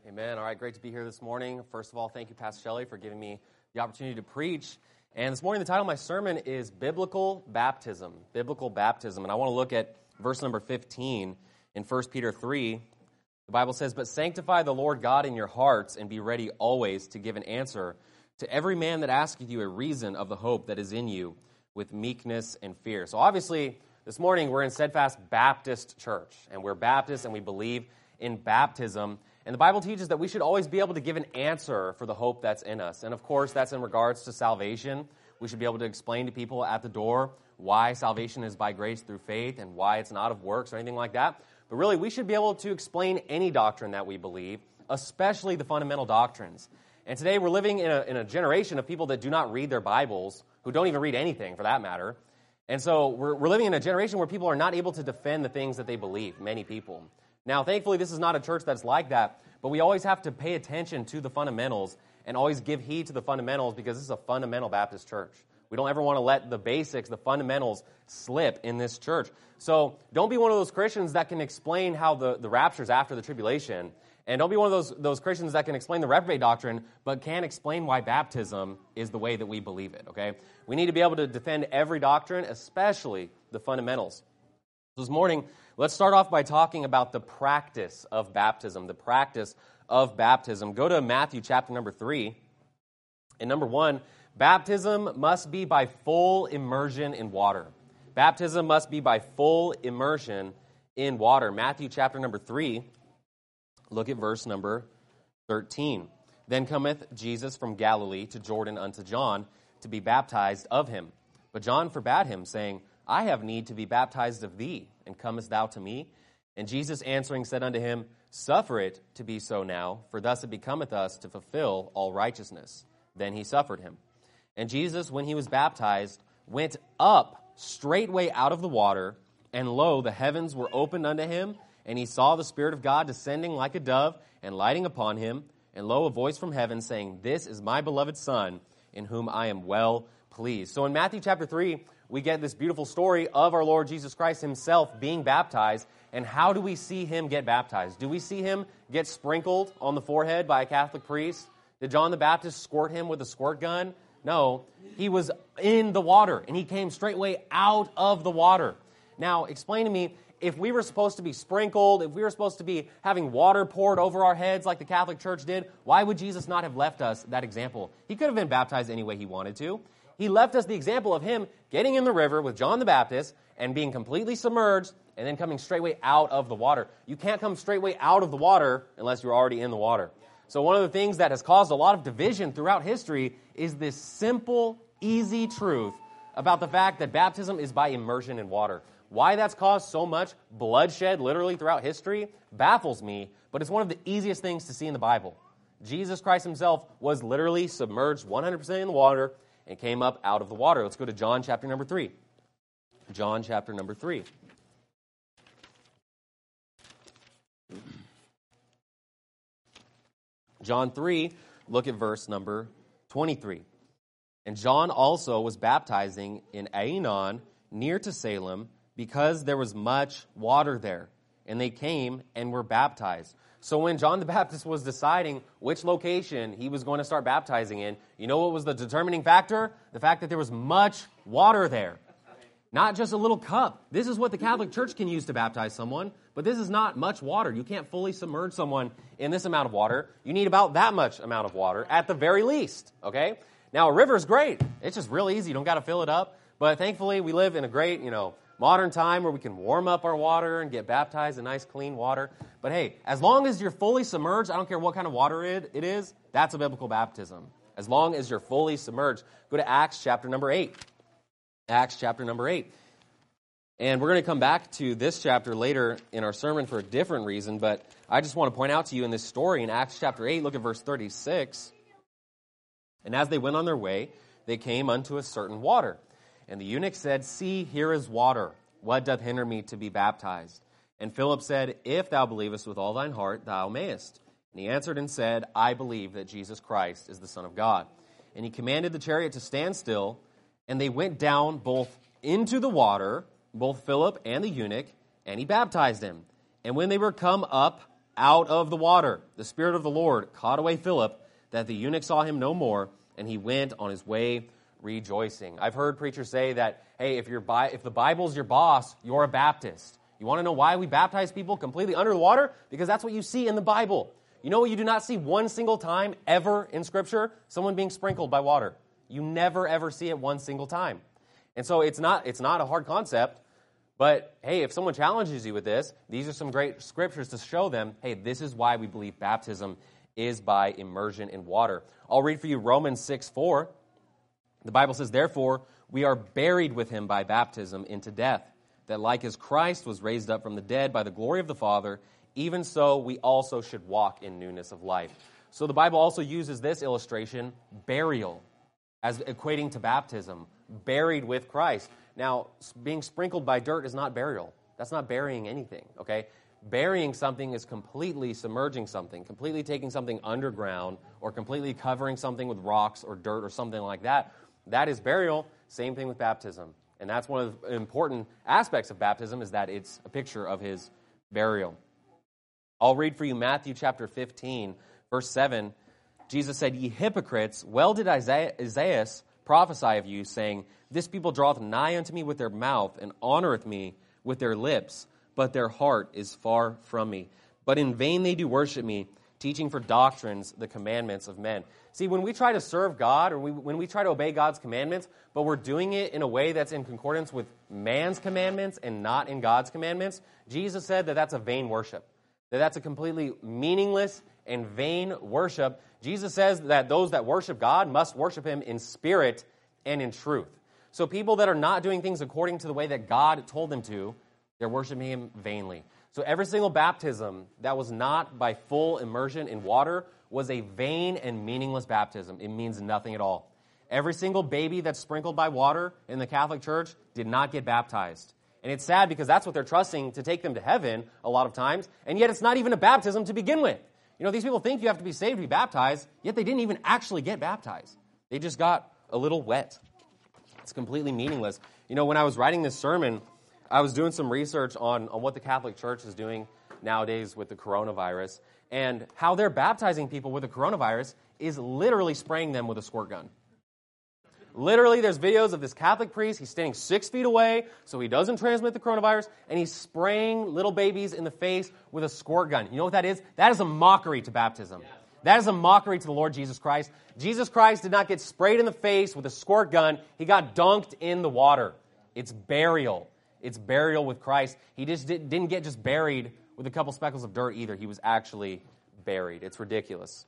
Amen. All right, great to be here this morning. First of all, thank you, Pastor Shelley, for giving me the opportunity to preach. And this morning, the title of my sermon is Biblical Baptism. Biblical Baptism. And I want to look at verse number 15 in 1 Peter 3. The Bible says, "But sanctify the Lord God in your hearts, and be ready always to give an answer to every man that asketh you a reason of the hope that is in you, with meekness and fear." So obviously, this morning, we're in Steadfast Baptist Church, and we're Baptists, and we believe in baptism. And the Bible teaches that we should always be able to give an answer for the hope that's in us. And of course, that's in regards to salvation. We should be able to explain to people at the door why salvation is by grace through faith and why it's not of works or anything like that. But really, we should be able to explain any doctrine that we believe, especially the fundamental doctrines. And today, we're living in a generation of people that do not read their Bibles, who don't even read anything for that matter. And so we're living in a generation where people are not able to defend the things that they believe, many people. Now, thankfully, this is not a church that's like that, but we always have to pay attention to the fundamentals and always give heed to the fundamentals because this is a fundamental Baptist church. We don't ever want to let the basics, the fundamentals, slip in this church. So don't be one of those Christians that can explain how the rapture is after the tribulation, and don't be one of those Christians that can explain the reprobate doctrine, but can't explain why baptism is the way that we believe it, okay? We need to be able to defend every doctrine, especially the fundamentals. This morning, let's start off by talking about the practice of baptism, the practice of baptism. Go to Matthew chapter number 3. And number 1, baptism must be by full immersion in water. Baptism must be by full immersion in water. Matthew chapter number 3, look at verse number 13. "Then cometh Jesus from Galilee to Jordan unto John to be baptized of him. But John forbade him, saying, I have need to be baptized of thee, and comest thou to me? And Jesus answering said unto him, Suffer it to be so now, for thus it becometh us to fulfill all righteousness. Then he suffered him. And Jesus, when he was baptized, went up straightway out of the water, and lo, the heavens were opened unto him, and he saw the Spirit of God descending like a dove, and lighting upon him. And lo, a voice from heaven saying, This is my beloved Son, in whom I am well pleased." So in Matthew chapter 3, we get this beautiful story of our Lord Jesus Christ himself being baptized. And how do we see him get baptized? Do we see him get sprinkled on the forehead by a Catholic priest? Did John the Baptist squirt him with a squirt gun? No, he was in the water, and he came straightway out of the water. Now, explain to me, if we were supposed to be sprinkled, if we were supposed to be having water poured over our heads like the Catholic Church did, why would Jesus not have left us that example? He could have been baptized any way he wanted to. He left us the example of him getting in the river with John the Baptist and being completely submerged and then coming straightway out of the water. You can't come straightway out of the water unless you're already in the water. So one of the things that has caused a lot of division throughout history is this simple, easy truth about the fact that baptism is by immersion in water. Why that's caused so much bloodshed literally throughout history baffles me, but it's one of the easiest things to see in the Bible. Jesus Christ himself was literally submerged 100% in the water and came up out of the water. Let's go to John chapter number 3. John chapter number 3. John 3, look at verse number 23. "And John also was baptizing in Aenon, near to Salem, because there was much water there. And they came and were baptized." So when John the Baptist was deciding which location he was going to start baptizing in, you know what was the determining factor? The fact that there was much water there. Not just a little cup. This is what the Catholic Church can use to baptize someone, but this is not much water. You can't fully submerge someone in this amount of water. You need about that much amount of water at the very least, okay? Now, a river is great. It's just real easy. You don't got to fill it up. But thankfully, we live in a great, modern time where we can warm up our water and get baptized in nice, clean water. But hey, as long as you're fully submerged, I don't care what kind of water it is, that's a biblical baptism. As long as you're fully submerged. Go to Acts chapter number 8. Acts chapter number 8. And we're going to come back to this chapter later in our sermon for a different reason, but I just want to point out to you in this story in Acts chapter 8, look at verse 36. "And as they went on their way, they came unto a certain water. And the eunuch said, See, here is water. What doth hinder me to be baptized? And Philip said, If thou believest with all thine heart, thou mayest. And he answered and said, I believe that Jesus Christ is the Son of God. And he commanded the chariot to stand still, and they went down both into the water, both Philip and the eunuch, and he baptized him. And when they were come up out of the water. The Spirit of the Lord caught away Philip, that the eunuch saw him no more, and he went on his way rejoicing. I've heard preachers say that, hey, if the Bible's your boss, you're a Baptist. You want to know why we baptize people completely under the water? Because that's what you see in the Bible. You know what you do not see one single time ever in Scripture? Someone being sprinkled by water. You never, ever see it one single time. And so it's not a hard concept, but hey, if someone challenges you with this, these are some great scriptures to show them, hey, this is why we believe baptism is by immersion in water. I'll read for you Romans 6:4. The Bible says, therefore, we are buried with him by baptism into death, that like as Christ was raised up from the dead by the glory of the Father, even so we also should walk in newness of life. So the Bible also uses this illustration, burial, as equating to baptism, buried with Christ. Now, being sprinkled by dirt is not burial. That's not burying anything, okay? Burying something is completely submerging something, completely taking something underground, or completely covering something with rocks or dirt or something like that. That is burial. Same thing with baptism. And that's one of the important aspects of baptism, is that it's a picture of his burial. I'll read for you Matthew chapter 15, verse 7. Jesus said, ye hypocrites, well did Isaiah prophesy of you, saying, this people draweth nigh unto me with their mouth, and honoreth me with their lips, but their heart is far from me. But in vain they do worship me, teaching for doctrines the commandments of men. See, when we try to serve God, or when we try to obey God's commandments, but we're doing it in a way that's in concordance with man's commandments and not in God's commandments, Jesus said that that's a vain worship, that that's a completely meaningless and vain worship. Jesus says that those that worship God must worship him in spirit and in truth. So people that are not doing things according to the way that God told them to, they're worshiping him vainly. So every single baptism that was not by full immersion in water was a vain and meaningless baptism. It means nothing at all. Every single baby that's sprinkled by water in the Catholic Church did not get baptized. And it's sad because that's what they're trusting to take them to heaven a lot of times, and yet it's not even a baptism to begin with. You know, these people think you have to be saved to be baptized, yet they didn't even actually get baptized. They just got a little wet. It's completely meaningless. You know, when I was writing this sermon, I was doing some research on what the Catholic Church is doing nowadays with the coronavirus, and how they're baptizing people with the coronavirus is literally spraying them with a squirt gun. Literally, there's videos of this Catholic priest. He's standing 6 feet away so he doesn't transmit the coronavirus, and he's spraying little babies in the face with a squirt gun. You know what that is? That is a mockery to baptism. That is a mockery to the Lord Jesus Christ. Jesus Christ did not get sprayed in the face with a squirt gun. He got dunked in the water. It's burial. It's burial with Christ. He just didn't get just buried with a couple speckles of dirt either. He was actually buried. It's ridiculous.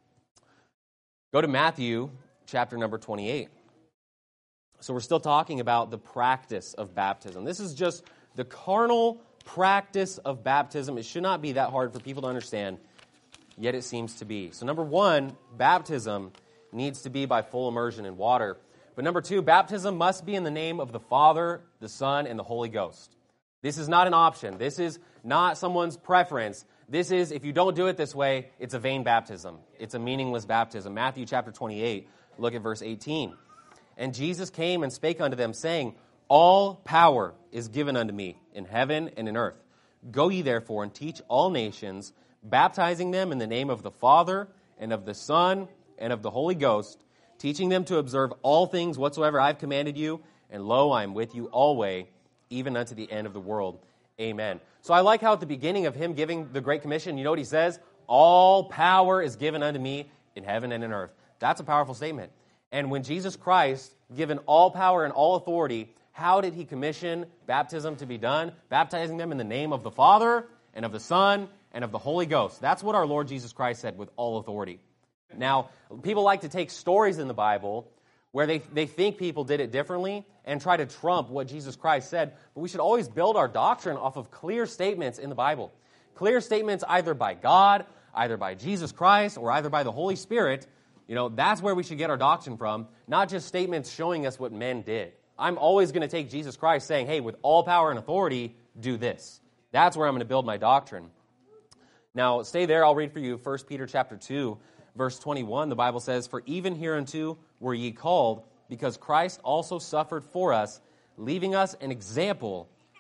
Go to Matthew chapter number 28. So we're still talking about the practice of baptism. This is just the carnal practice of baptism. It should not be that hard for people to understand, yet it seems to be. So number one, baptism needs to be by full immersion in water. But number two, baptism must be in the name of the Father, the Son, and the Holy Ghost. This is not an option. This is not someone's preference. This is, if you don't do it this way, it's a vain baptism. It's a meaningless baptism. Matthew chapter 28, look at verse 18. And Jesus came and spake unto them, saying, all power is given unto me in heaven and in earth. Go ye therefore and teach all nations, baptizing them in the name of the Father and of the Son and of the Holy Ghost, teaching them to observe all things whatsoever I have commanded you, and lo, I am with you always, even unto the end of the world. Amen. So I like how at the beginning of him giving the Great Commission, you know what he says? All power is given unto me in heaven and in earth. That's a powerful statement. And when Jesus Christ, given all power and all authority, how did he commission baptism to be done? Baptizing them in the name of the Father and of the Son and of the Holy Ghost. That's what our Lord Jesus Christ said, with all authority. Now, people like to take stories in the Bible where they think people did it differently and try to trump what Jesus Christ said. But we should always build our doctrine off of clear statements in the Bible. Clear statements either by God, either by Jesus Christ, or either by the Holy Spirit. You know, that's where we should get our doctrine from, not just statements showing us what men did. I'm always going to take Jesus Christ saying, hey, with all power and authority, do this. That's where I'm going to build my doctrine. Now, stay there. I'll read for you 1 Peter chapter 2, verse 21. The Bible says, for even hereunto were ye called, because Christ also suffered for us, leaving us an example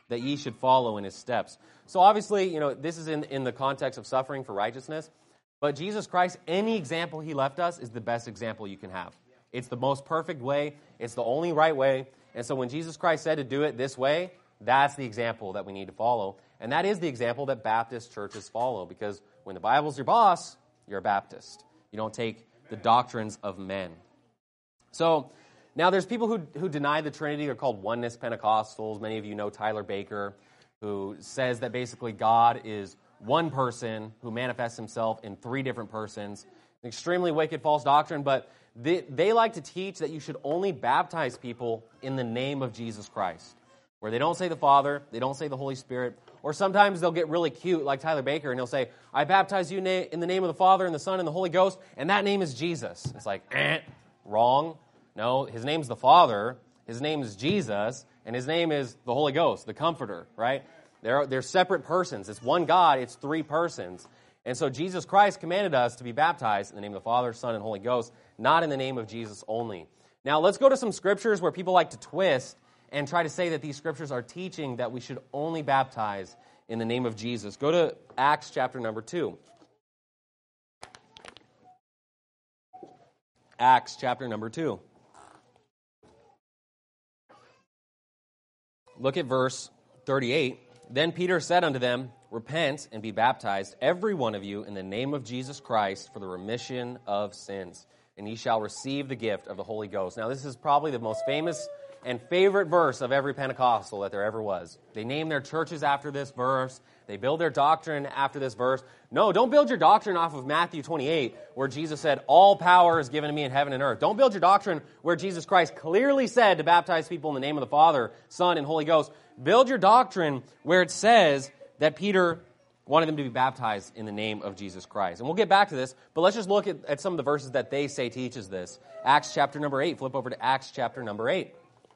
that ye should follow in his steps. So obviously, this is in the context of suffering for righteousness. But Jesus Christ, any example he left us is the best example you can have. It's the most perfect way. It's the only right way. And so when Jesus Christ said to do it this way, that's the example that we need to follow. And that is the example that Baptist churches follow. Because when the Bible's your boss, you're a Baptist. You don't take the doctrines of men. So now there's people who deny the Trinity. They're called oneness Pentecostals. Many of you know Tyler Baker, who says that basically God is one person who manifests himself in three different persons. An extremely wicked false doctrine, but they like to teach that you should only baptize people in the name of Jesus Christ, where they don't say the Father, they don't say the Holy Spirit, or sometimes they'll get really cute like Tyler Baker and he'll say, I baptize you in the name of the Father and the Son and the Holy Ghost, and that name is Jesus. It's like, wrong. No, his name's the Father, his name is Jesus, and his name is the Holy Ghost, the Comforter, right? They're separate persons. It's one God, it's three persons. And so Jesus Christ commanded us to be baptized in the name of the Father, Son, and Holy Ghost, not in the name of Jesus only. Now, let's go to some scriptures where people like to twist and try to say that these scriptures are teaching that we should only baptize in the name of Jesus. Go to Acts chapter number 2. Acts chapter number 2. Look at verse 38. Then Peter said unto them, Repent and be baptized, every one of you, in the name of Jesus Christ for the remission of sins, and ye shall receive the gift of the Holy Ghost. Now, this is probably the most famous and favorite verse of every Pentecostal that there ever was. They name their churches after this verse. They build their doctrine after this verse. No, don't build your doctrine off of Matthew 28, where Jesus said, all power is given to me in heaven and earth. Don't build your doctrine where Jesus Christ clearly said to baptize people in the name of the Father, Son, and Holy Ghost. Build your doctrine where it says that Peter wanted them to be baptized in the name of Jesus Christ. And we'll get back to this, but let's just look at some of the verses that they say teaches this. Acts chapter number 8. Flip over to Acts chapter number 8.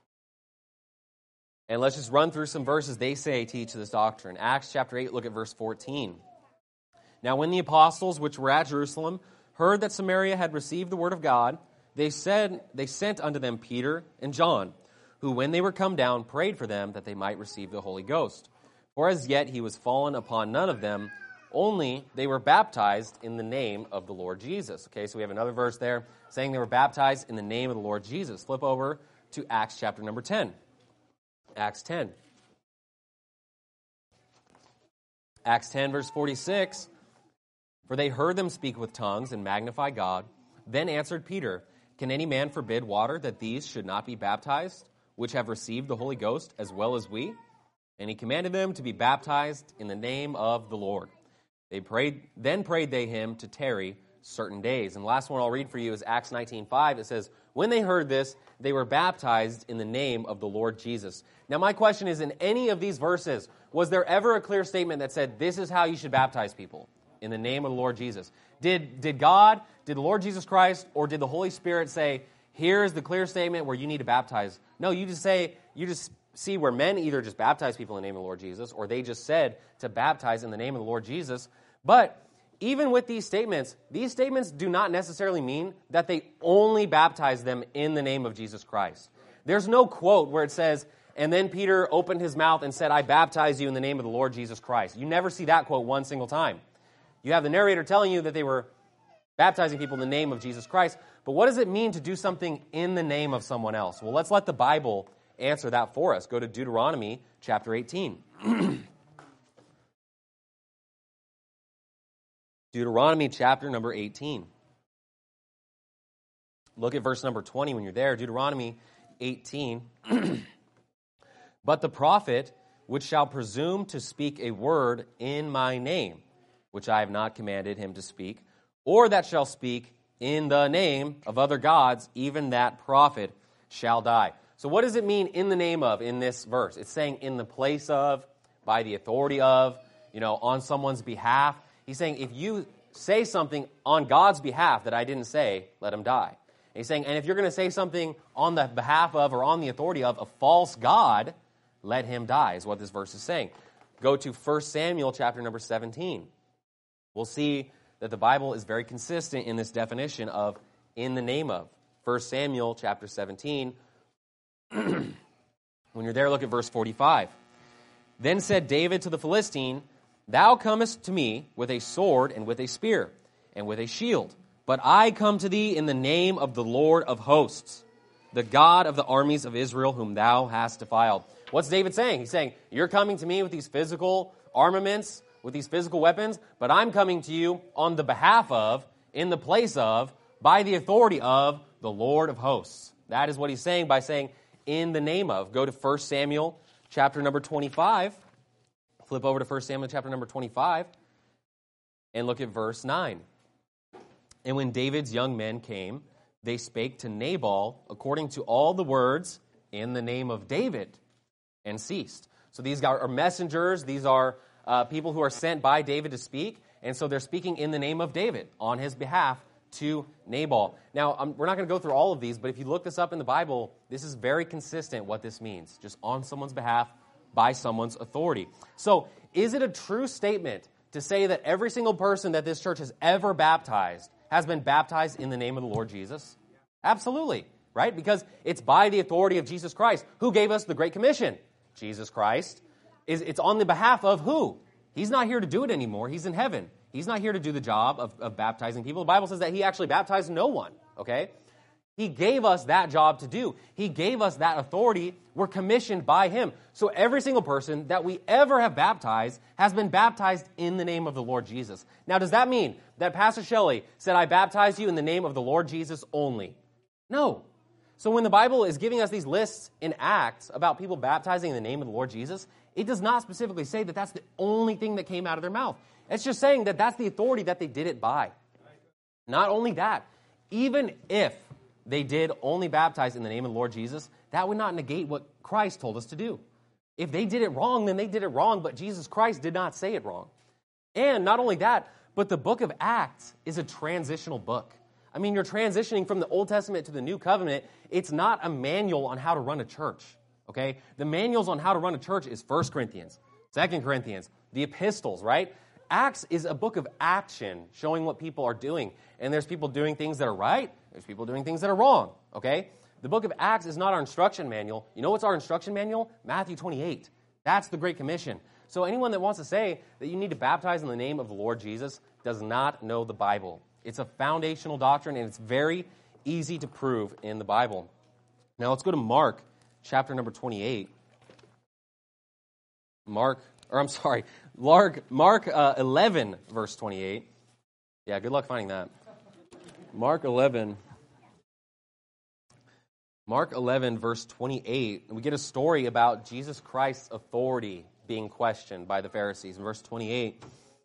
And let's just run through some verses they say teach this doctrine. Acts chapter 8, look at verse 14. Now when the apostles which were at Jerusalem heard that Samaria had received the word of God, they sent unto them Peter and John, who when they were come down prayed for them that they might receive the Holy Ghost. For as yet he was fallen upon none of them, only they were baptized in the name of the Lord Jesus. Okay, so we have another verse there saying they were baptized in the name of the Lord Jesus. Flip over to Acts chapter number 10. Acts 10. Acts 10, verse 46. For they heard them speak with tongues and magnify God. Then answered Peter, Can any man forbid water that these should not be baptized, which have received the Holy Ghost as well as we? And he commanded them to be baptized in the name of the Lord. Then prayed they him to tarry certain days. And the last one I'll read for you is Acts 19:5. It says, When they heard this, they were baptized in the name of the Lord Jesus. Now my question is, in any of these verses, was there ever a clear statement that said, this is how you should baptize people, in the name of the Lord Jesus? Did God, did the Lord Jesus Christ, or did the Holy Spirit say, here's the clear statement where you need to baptize? No, you just see where men either just baptize people in the name of the Lord Jesus, or they just said to baptize in the name of the Lord Jesus. But even with these statements do not necessarily mean that they only baptize them in the name of Jesus Christ. There's no quote where it says, and then Peter opened his mouth and said, I baptize you in the name of the Lord Jesus Christ. You never see that quote one single time. You have the narrator telling you that they were baptizing people in the name of Jesus Christ. But what does it mean to do something in the name of someone else? Well, let's let the Bible answer that for us. Go to Deuteronomy chapter 18. Deuteronomy chapter number 18. Look at verse number 20 when you're there. Deuteronomy 18. But the prophet which shall presume to speak a word in my name, which I have not commanded him to speak, or that shall speak in the name of other gods, even that prophet shall die. So what does it mean in the name of in this verse? It's saying in the place of, by the authority of, on someone's behalf. He's saying if you say something on God's behalf that I didn't say, let him die. And he's saying, and if you're going to say something on the behalf of or on the authority of a false god, let him die, is what this verse is saying. Go to 1 Samuel chapter number 17. We'll see that the Bible is very consistent in this definition of in the name of. 1 Samuel chapter 17. When you're there, look at verse 45. Then said David to the Philistine, Thou comest to me with a sword and with a spear and with a shield, but I come to thee in the name of the Lord of hosts, the God of the armies of Israel, whom thou hast defiled. What's David saying? He's saying, you're coming to me with these physical armaments, with these physical weapons, but I'm coming to you on the behalf of, in the place of, by the authority of the Lord of hosts. That is what he's saying by saying, in the name of. Go to 1 Samuel chapter number 25. Flip over to 1 Samuel chapter number 25 and look at verse 9. And when David's young men came, they spake to Nabal according to all the words in the name of David, and ceased. So these are messengers. These are people who are sent by David to speak, and so they're speaking in the name of David on his behalf to Nabal. Now, we're not going to go through all of these, but if you look this up in the Bible, this is very consistent what this means, just on someone's behalf by someone's authority. So is it a true statement to say that every single person that this church has ever baptized has been baptized in the name of the Lord Jesus? Absolutely, right? Because it's by the authority of Jesus Christ. Who gave us the Great Commission? Jesus Christ. It's on the behalf of who? He's not here to do it anymore. He's in heaven. He's not here to do the job of baptizing people. The Bible says that he actually baptized no one, okay? He gave us that job to do. He gave us that authority. We're commissioned by him. So every single person that we ever have baptized has been baptized in the name of the Lord Jesus. Now, does that mean that Pastor Shelley said, I baptize you in the name of the Lord Jesus only? No. So when the Bible is giving us these lists in Acts about people baptizing in the name of the Lord Jesus, it does not specifically say that that's the only thing that came out of their mouth. It's just saying that that's the authority that they did it by. Not only that, even if they did only baptize in the name of the Lord Jesus, that would not negate what Christ told us to do. If they did it wrong, then they did it wrong, but Jesus Christ did not say it wrong. And not only that, but the book of Acts is a transitional book. I mean, you're transitioning from the Old Testament to the New Covenant. It's not a manual on how to run a church, okay? The manuals on how to run a church is 1 Corinthians, 2 Corinthians, the epistles, right? Acts is a book of action showing what people are doing. And there's people doing things that are right. There's people doing things that are wrong, okay? The book of Acts is not our instruction manual. You know what's our instruction manual? Matthew 28. That's the Great Commission. So anyone that wants to say that you need to baptize in the name of the Lord Jesus does not know the Bible. It's a foundational doctrine, and it's very easy to prove in the Bible. Now let's go to Mark, chapter number 28. Mark 11, verse 28. Yeah, good luck finding that. Mark 11, verse 28. We get a story about Jesus Christ's authority being questioned by the Pharisees. In verse 28,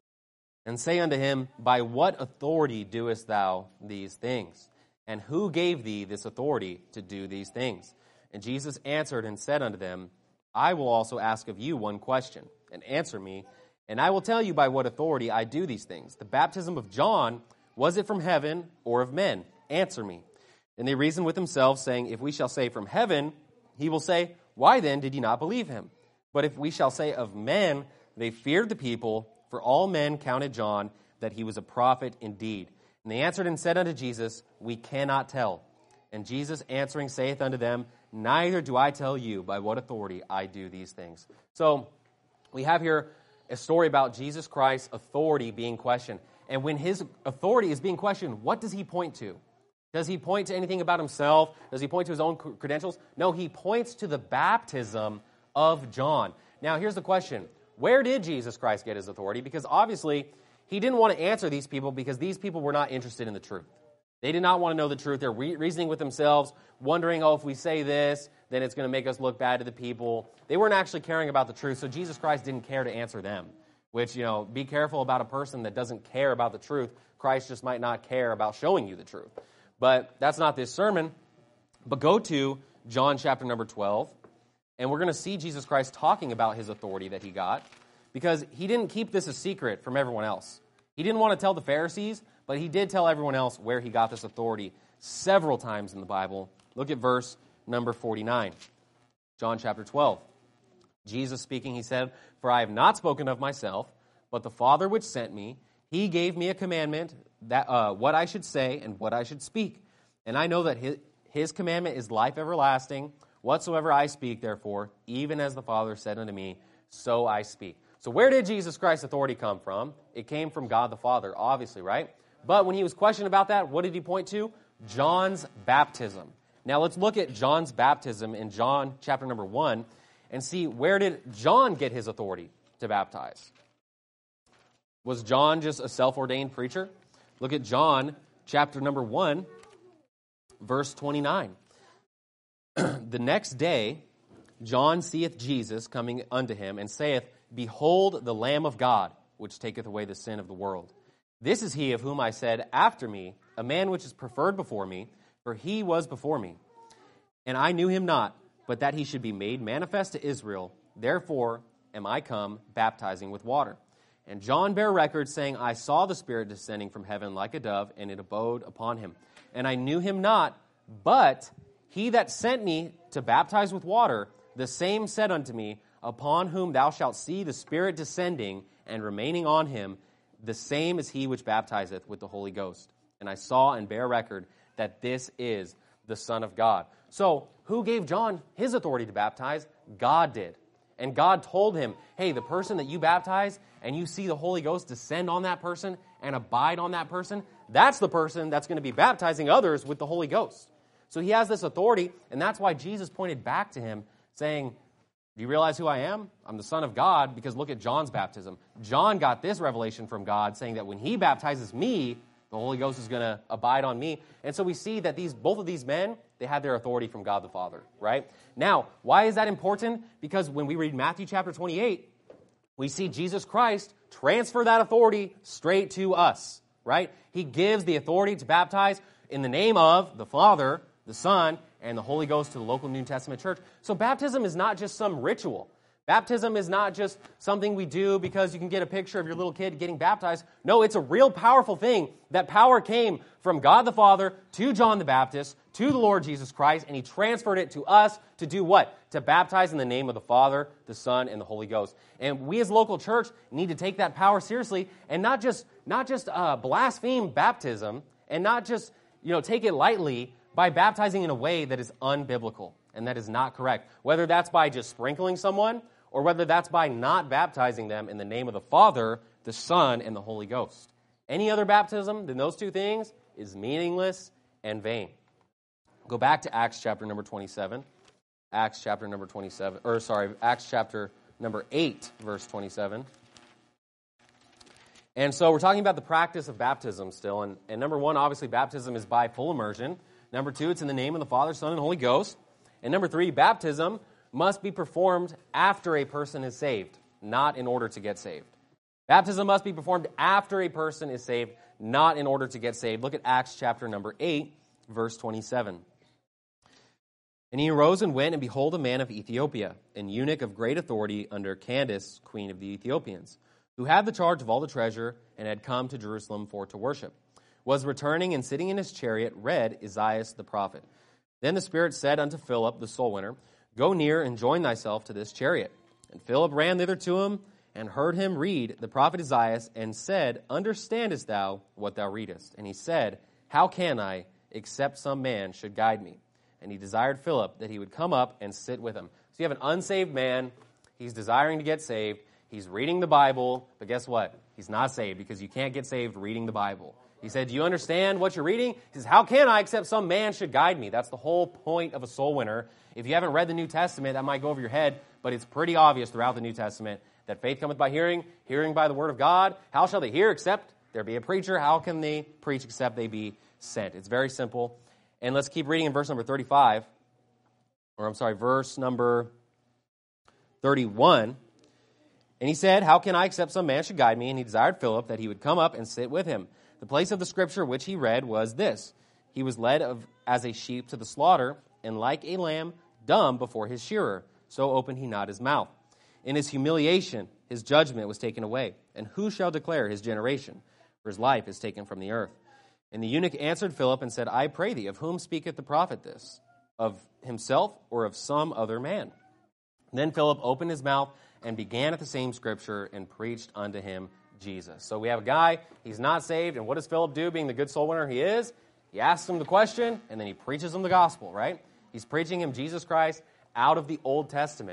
and say unto him, By what authority doest thou these things? And who gave thee this authority to do these things? And Jesus answered and said unto them, I will also ask of you one question, and answer me, and I will tell you by what authority I do these things. The baptism of John, was it from heaven or of men? Answer me. And they reasoned with themselves, saying, If we shall say from heaven, he will say, Why then did ye not believe him? But if we shall say of men, they feared the people, for all men counted John that he was a prophet indeed. And they answered and said unto Jesus, We cannot tell. And Jesus answering saith unto them, Neither do I tell you by what authority I do these things. So we have here a story about Jesus Christ's authority being questioned. And when his authority is being questioned, what does he point to? Does he point to anything about himself? Does he point to his own credentials? No, he points to the baptism of John. Now, here's the question. Where did Jesus Christ get his authority? Because obviously, he didn't want to answer these people because these people were not interested in the truth. They did not want to know the truth. They're reasoning with themselves, wondering, if we say this, then it's going to make us look bad to the people. They weren't actually caring about the truth, so Jesus Christ didn't care to answer them. Which, be careful about a person that doesn't care about the truth. Christ just might not care about showing you the truth. But that's not this sermon. But go to John chapter number 12, and we're going to see Jesus Christ talking about his authority that he got, because he didn't keep this a secret from everyone else. He didn't want to tell the Pharisees, but he did tell everyone else where he got this authority several times in the Bible. Look at verse number 49, John chapter 12. Jesus speaking, he said, For I have not spoken of myself, but the Father which sent me, he gave me a commandment that what I should say and what I should speak. And I know that his commandment is life everlasting. Whatsoever I speak, therefore, even as the Father said unto me, so I speak. So where did Jesus Christ's authority come from? It came from God the Father, obviously, right? But when he was questioned about that, what did he point to? John's baptism. Now let's look at John's baptism in John chapter number 1 and see, where did John get his authority to baptize? Was John just a self-ordained preacher? Look at John chapter number 1, verse 29. The next day, John seeth Jesus coming unto him, and saith, Behold the Lamb of God, which taketh away the sin of the world. This is he of whom I said, After me, a man which is preferred before me, for he was before me. And I knew him not, but that he should be made manifest to Israel. Therefore am I come, baptizing with water. And John bare record, saying, I saw the Spirit descending from heaven like a dove, and it abode upon him. And I knew him not, but he that sent me to baptize with water, the same said unto me, Upon whom thou shalt see the Spirit descending and remaining on him, the same is he which baptizeth with the Holy Ghost. And I saw and bear record that this is the Son of God. So, who gave John his authority to baptize? God did. And God told him, hey, the person that you baptize and you see the Holy Ghost descend on that person and abide on that person, that's the person that's going to be baptizing others with the Holy Ghost. So he has this authority, and that's why Jesus pointed back to him, saying, do you realize who I am? I'm the Son of God, because look at John's baptism. John got this revelation from God, saying that when he baptizes me, the Holy Ghost is going to abide on me. And so we see that both of these men, they had their authority from God the Father, right? Now, why is that important? Because when we read Matthew chapter 28, we see Jesus Christ transfer that authority straight to us, right? He gives the authority to baptize in the name of the Father, the Son, and the Holy Ghost to the local New Testament church. So baptism is not just some ritual. Baptism is not just something we do because you can get a picture of your little kid getting baptized. No, it's a real powerful thing. That power came from God the Father to John the Baptist, to the Lord Jesus Christ, and he transferred it to us to do what? To baptize in the name of the Father, the Son, and the Holy Ghost. And we as local church need to take that power seriously and not just blaspheme baptism and not just take it lightly by baptizing in a way that is unbiblical and that is not correct. Whether that's by just sprinkling someone or whether that's by not baptizing them in the name of the Father, the Son, and the Holy Ghost. Any other baptism than those two things is meaningless and vain. Go back to Acts chapter number 27. Acts chapter number 8, verse 27. And so we're talking about the practice of baptism still. And number one, obviously, baptism is by full immersion. Number two, it's in the name of the Father, Son, and Holy Ghost. And number three, baptism must be performed after a person is saved, not in order to get saved. Baptism must be performed after a person is saved, not in order to get saved. Look at Acts chapter number 8, verse 27. And he arose and went, and behold, a man of Ethiopia, an eunuch of great authority under Candace, queen of the Ethiopians, who had the charge of all the treasure, and had come to Jerusalem for to worship, was returning, and sitting in his chariot read Isaiah the prophet. Then the Spirit said unto Philip, the soul winner, Go near and join thyself to this chariot. And Philip ran thither to him, and heard him read the prophet Isaiah, and said, Understandest thou what thou readest? And he said, How can I, except some man should guide me? And he desired Philip that he would come up and sit with him. So you have an unsaved man, he's desiring to get saved, he's reading the Bible, but guess what? He's not saved because you can't get saved reading the Bible. He said, do you understand what you're reading? He says, how can I except some man should guide me? That's the whole point of a soul winner. If you haven't read the New Testament, that might go over your head, but it's pretty obvious throughout the New Testament that faith cometh by hearing, hearing by the word of God. How shall they hear except there be a preacher? How can they preach except they be sent? It's very simple. And let's keep reading in verse number 31. And he said, How can I except some man should guide me? And he desired Philip that he would come up and sit with him. The place of the scripture which he read was this: He was led as a sheep to the slaughter, and like a lamb dumb before his shearer, so opened he not his mouth. In his humiliation his judgment was taken away. And who shall declare his generation? For his life is taken from the earth. And the eunuch answered Philip and said, I pray thee, of whom speaketh the prophet this? Of himself or of some other man? Then Philip opened his mouth and began at the same scripture and preached unto him Jesus. So we have a guy, he's not saved, and what does Philip do, being the good soul winner he is? He asks him the question, and then he preaches him the gospel, right? He's preaching him Jesus Christ out of the Old Testament.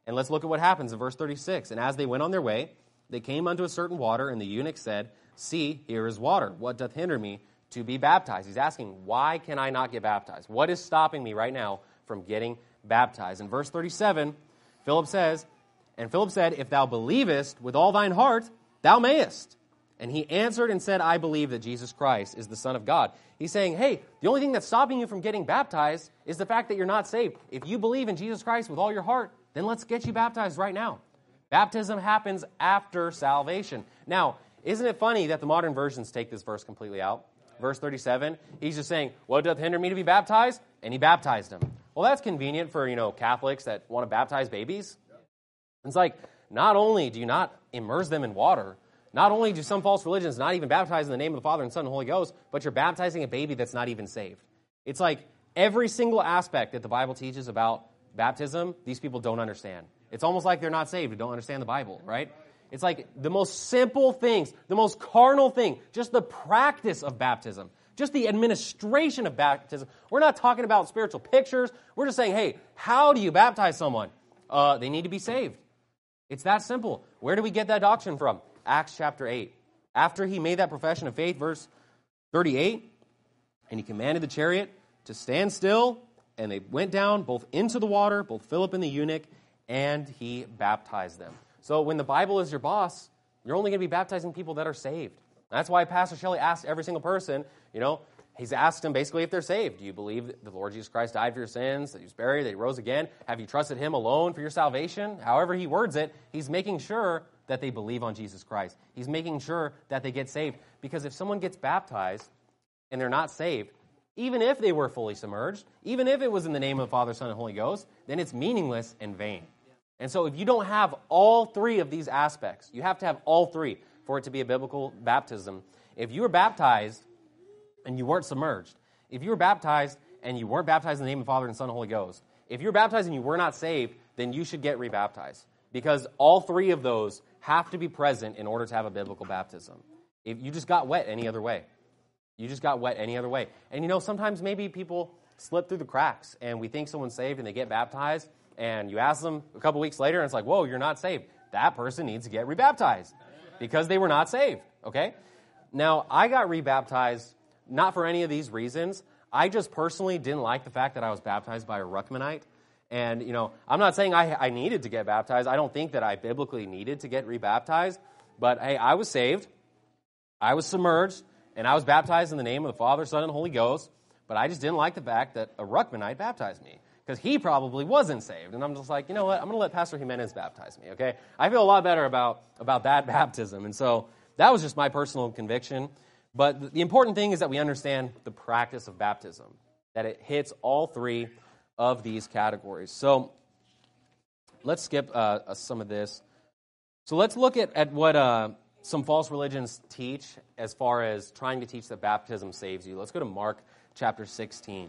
And let's look at what happens in verse 36. And as they went on their way, they came unto a certain water, and the eunuch said, See, here is water. What doth hinder me to be baptized? He's asking, why can I not get baptized? What is stopping me right now from getting baptized? In verse 37, Philip says, And Philip said, If thou believest with all thine heart, thou mayest. And he answered and said, I believe that Jesus Christ is the Son of God. He's saying, hey, the only thing that's stopping you from getting baptized is the fact that you're not saved. If you believe in Jesus Christ with all your heart, then let's get you baptized right now. Baptism happens after salvation. Now, isn't it funny that the modern versions take this verse completely out? Verse 37, he's just saying, what doth hinder me to be baptized? And he baptized him. Well, that's convenient for, Catholics that want to baptize babies. It's like, not only do you not immerse them in water, not only do some false religions not even baptize in the name of the Father and Son and Holy Ghost, but you're baptizing a baby that's not even saved. It's like every single aspect that the Bible teaches about baptism, these people don't understand. It's almost like they're not saved and don't understand the Bible, right? It's like the most simple things, the most carnal thing, just the practice of baptism, just the administration of baptism. We're not talking about spiritual pictures. We're just saying, hey, how do you baptize someone? They need to be saved. It's that simple. Where do we get that doctrine from? Acts chapter 8. After he made that profession of faith, verse 38, and he commanded the chariot to stand still, and they went down both into the water, both Philip and the eunuch, and he baptized them. So when the Bible is your boss, you're only going to be baptizing people that are saved. That's why Pastor Shelley asked every single person, he's asked them basically if they're saved. Do you believe that the Lord Jesus Christ died for your sins, that he was buried, that he rose again? Have you trusted him alone for your salvation? However he words it, he's making sure that they believe on Jesus Christ. He's making sure that they get saved. Because if someone gets baptized and they're not saved, even if they were fully submerged, even if it was in the name of the Father, Son, and Holy Ghost, then it's meaningless and vain. And so if you don't have all three of these aspects, you have to have all three for it to be a biblical baptism. If you were baptized and you weren't submerged, if you were baptized and you weren't baptized in the name of the Father and Son and Holy Ghost, if you were baptized and you were not saved, then you should get rebaptized. Because all three of those have to be present in order to have a biblical baptism. If you just got wet any other way. You just got wet any other way. And sometimes maybe people slip through the cracks and we think someone's saved and they get baptized and you ask them a couple weeks later and it's like, whoa, you're not saved. That person needs to get rebaptized because they were not saved, okay? Now, I got rebaptized not for any of these reasons. I just personally didn't like the fact that I was baptized by a Ruckmanite. And, I'm not saying I needed to get baptized. I don't think that I biblically needed to get rebaptized. But, hey, I was saved, I was submerged, and I was baptized in the name of the Father, Son, and Holy Ghost. But I just didn't like the fact that a Ruckmanite baptized me because he probably wasn't saved. And I'm just like, you know what? I'm going to let Pastor Jimenez baptize me, okay? I feel a lot better about that baptism. And so that was just my personal conviction. But the important thing is that we understand the practice of baptism, that it hits all three of these categories. So let's skip some of this. So let's look at what some false religions teach as far as trying to teach that baptism saves you. Let's go to Mark chapter 16.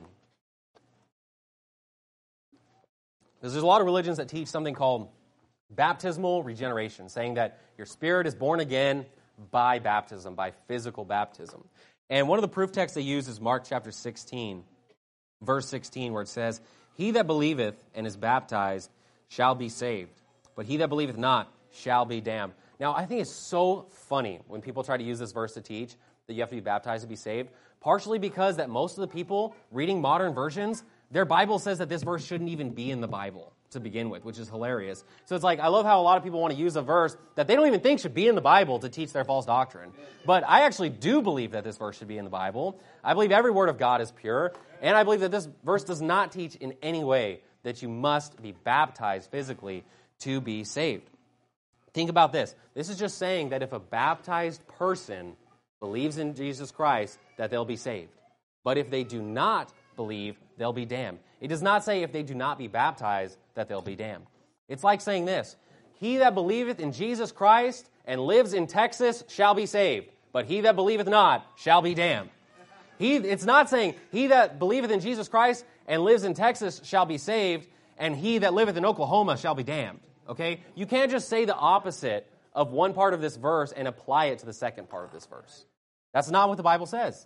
Because there's a lot of religions that teach something called baptismal regeneration, saying that your spirit is born again by baptism, by physical baptism. And one of the proof texts they use is Mark chapter 16, verse 16, where it says, He that believeth and is baptized shall be saved, but he that believeth not shall be damned. Now, I think it's so funny when people try to use this verse to teach that you have to be baptized to be saved, partially because that most of the people reading modern versions, their Bible says that this verse shouldn't even be in the Bible to begin with, which is hilarious. So it's like, I love how a lot of people want to use a verse that they don't even think should be in the Bible to teach their false doctrine. But I actually do believe that this verse should be in the Bible. I believe every word of God is pure, and I believe that this verse does not teach in any way that you must be baptized physically to be saved. Think about this. This is just saying that if a baptized person believes in Jesus Christ, that they'll be saved. But if they do not believe, they'll be damned. It does not say if they do not be baptized that they'll be damned. It's like saying this, He that believeth in Jesus Christ and lives in Texas shall be saved, but he that believeth not shall be damned. It's not saying he that believeth in Jesus Christ and lives in Texas shall be saved, and he that liveth in Oklahoma shall be damned. Okay? You can't just say the opposite of one part of this verse and apply it to the second part of this verse. That's not what the Bible says.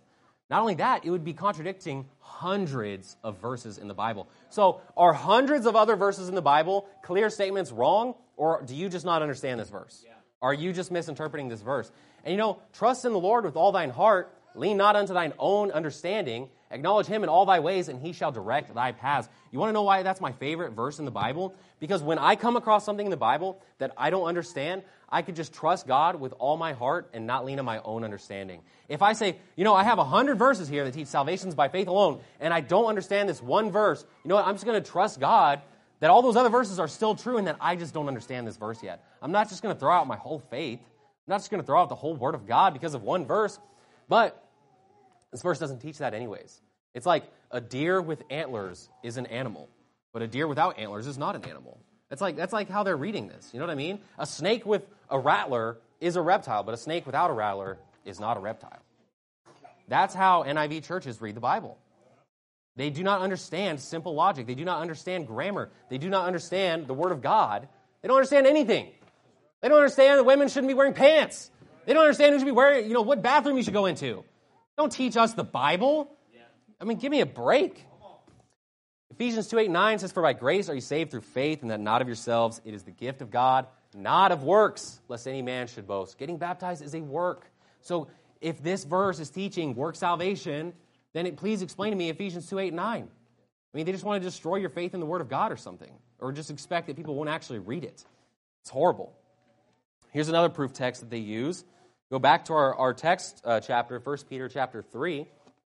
Not only that, it would be contradicting hundreds of verses in the Bible. So are hundreds of other verses in the Bible clear statements wrong, or do you just not understand this verse? Yeah. Are you just misinterpreting this verse? And trust in the Lord with all thine heart, lean not unto thine own understanding, acknowledge him in all thy ways, and he shall direct thy paths. You want to know why that's my favorite verse in the Bible? Because when I come across something in the Bible that I don't understand, I could just trust God with all my heart and not lean on my own understanding. If I say, I have 100 verses here that teach salvation's by faith alone, and I don't understand this one verse, you know what? I'm just going to trust God that all those other verses are still true and that I just don't understand this verse yet. I'm not just going to throw out my whole faith. I'm not just going to throw out the whole Word of God because of one verse. But this verse doesn't teach that anyways. It's like a deer with antlers is an animal, but a deer without antlers is not an animal. That's like how they're reading this. You know what I mean? A snake with a rattler is a reptile, but a snake without a rattler is not a reptile. That's how NIV churches read the Bible. They do not understand simple logic. They do not understand grammar. They do not understand the Word of God. They don't understand anything. They don't understand that women shouldn't be wearing pants. They don't understand who should be wearing, what bathroom you should go into. Don't teach us the Bible. I mean, give me a break. Ephesians 2:8-9 says, "For by grace are you saved through faith, and that not of yourselves. It is the gift of God, not of works, lest any man should boast." Getting baptized is a work. So if this verse is teaching work salvation, then please explain to me Ephesians 2:8-9. I mean, they just want to destroy your faith in the Word of God or something, or just expect that people won't actually read it. It's horrible. Here's another proof text that they use. Go back to our text chapter, 1 Peter chapter 3.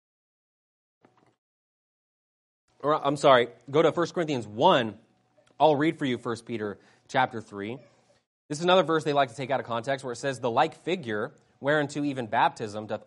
Or, I'm sorry, go to 1 Corinthians 1. I'll read for you 1 Peter chapter 3. This is another verse they like to take out of context where it says, "The like figure whereunto even baptism doth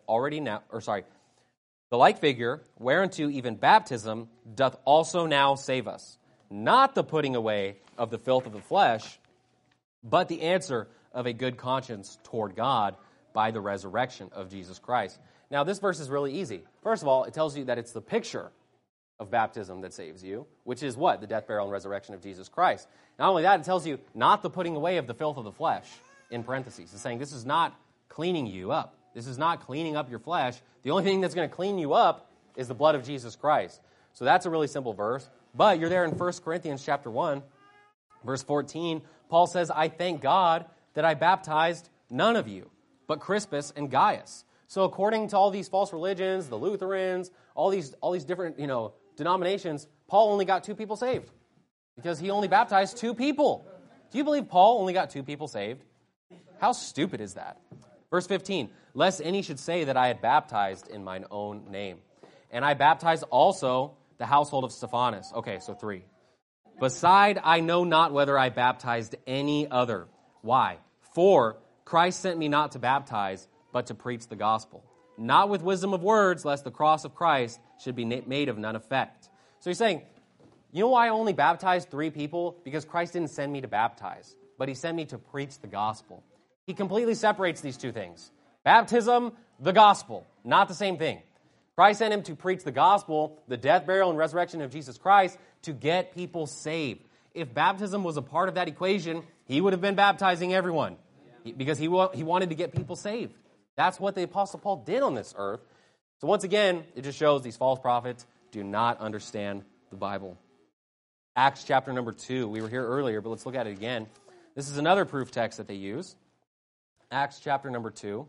the like figure whereunto even baptism doth also now save us, not the putting away of the filth of the flesh, but the answer of a good conscience toward God by the resurrection of Jesus Christ." Now, this verse is really easy. First of all, it tells you that it's the picture of baptism that saves you, which is what? The death, burial, and resurrection of Jesus Christ. Not only that, it tells you not the putting away of the filth of the flesh, in parentheses. It's saying this is not cleaning you up. This is not cleaning up your flesh. The only thing that's going to clean you up is the blood of Jesus Christ. So that's a really simple verse. But you're there in 1 Corinthians chapter 1, verse 14. Paul says, "I thank God that I baptized none of you, but Crispus and Gaius." So according to all these false religions, the Lutherans, all these different, denominations, Paul only got 2 people saved because he only baptized 2 people. Do you believe Paul only got 2 people saved? How stupid is that? Verse 15, "Lest any should say that I had baptized in mine own name. And I baptized also the household of Stephanas." Okay, so 3. "Beside, I know not whether I baptized any other." Why? "For Christ sent me not to baptize, but to preach the gospel. Not with wisdom of words, lest the cross of Christ should be made of none effect." So he's saying, you know why I only baptized 3 people? Because Christ didn't send me to baptize, but he sent me to preach the gospel. He completely separates these 2 things. Baptism, the gospel, not the same thing. Christ sent him to preach the gospel, the death, burial, and resurrection of Jesus Christ, to get people saved. If baptism was a part of that equation, he would have been baptizing everyone because he wanted to get people saved. That's what the Apostle Paul did on this earth. So once again, it just shows these false prophets do not understand the Bible. Acts chapter number 2. We were here earlier, but let's look at it again. This is another proof text that they use. Acts chapter number 2,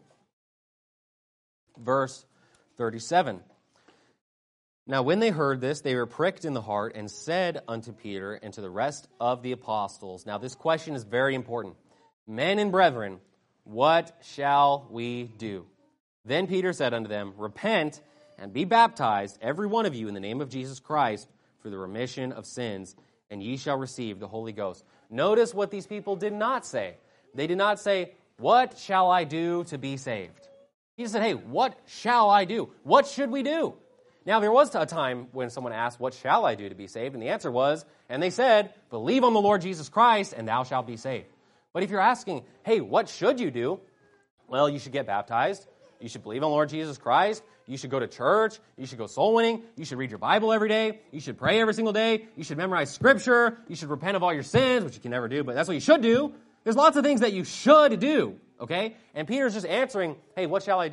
verse 37. "Now when they heard this, they were pricked in the heart and said unto Peter and to the rest of the apostles." Now this question is very important. "Men and brethren, what shall we do?" Then Peter said unto them, "Repent and be baptized, every one of you, in the name of Jesus Christ, for the remission of sins, and ye shall receive the Holy Ghost." Notice what these people did not say. They did not say, "What shall I do to be saved?" He said, "Hey, what shall I do? What should we do?" Now, there was a time when someone asked, "What shall I do to be saved?" And the answer was, and they said, "Believe on the Lord Jesus Christ, and thou shalt be saved." But if you're asking, "Hey, what should you do?" Well, you should get baptized. You should believe on the Lord Jesus Christ. You should go to church. You should go soul winning. You should read your Bible every day. You should pray every single day. You should memorize Scripture. You should repent of all your sins, which you can never do, but that's what you should do. There's lots of things that you should do, okay? And Peter's just answering, "Hey, what shall I do?"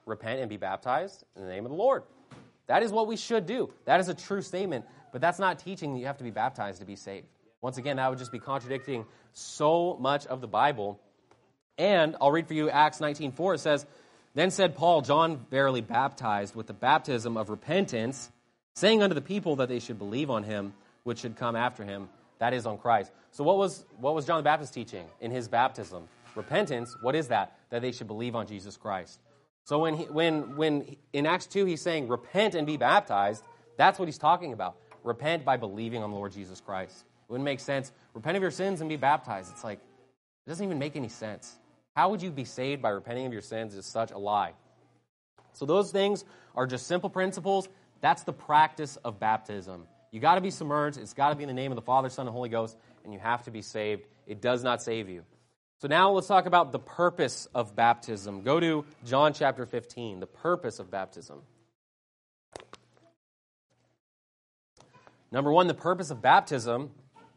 repent and be baptized in the name of the Lord. That is what we should do. That is a true statement, but that's not teaching that you have to be baptized to be saved. Once again, that would just be contradicting so much of the Bible. And I'll read for you Acts 19:4. It says, "Then said Paul, John verily baptized with the baptism of repentance, saying unto the people that they should believe on him, which should come after him, that is on Christ." So what was John the Baptist teaching in his baptism? Repentance. What is that? That they should believe on Jesus Christ. So when in Acts 2 he's saying repent and be baptized, that's what he's talking about. Repent by believing on the Lord Jesus Christ. It wouldn't make sense. Repent of your sins and be baptized. It's like, it doesn't even make any sense. How would you be saved by repenting of your sins is such a lie. So those things are just simple principles. That's the practice of baptism. You got to be submerged. It's got to be in the name of the Father, Son, and Holy Ghost, and you have to be saved. It does not save you. So now let's talk about the purpose of baptism. Go to John chapter 15, the purpose of baptism. Number one, the purpose of baptism,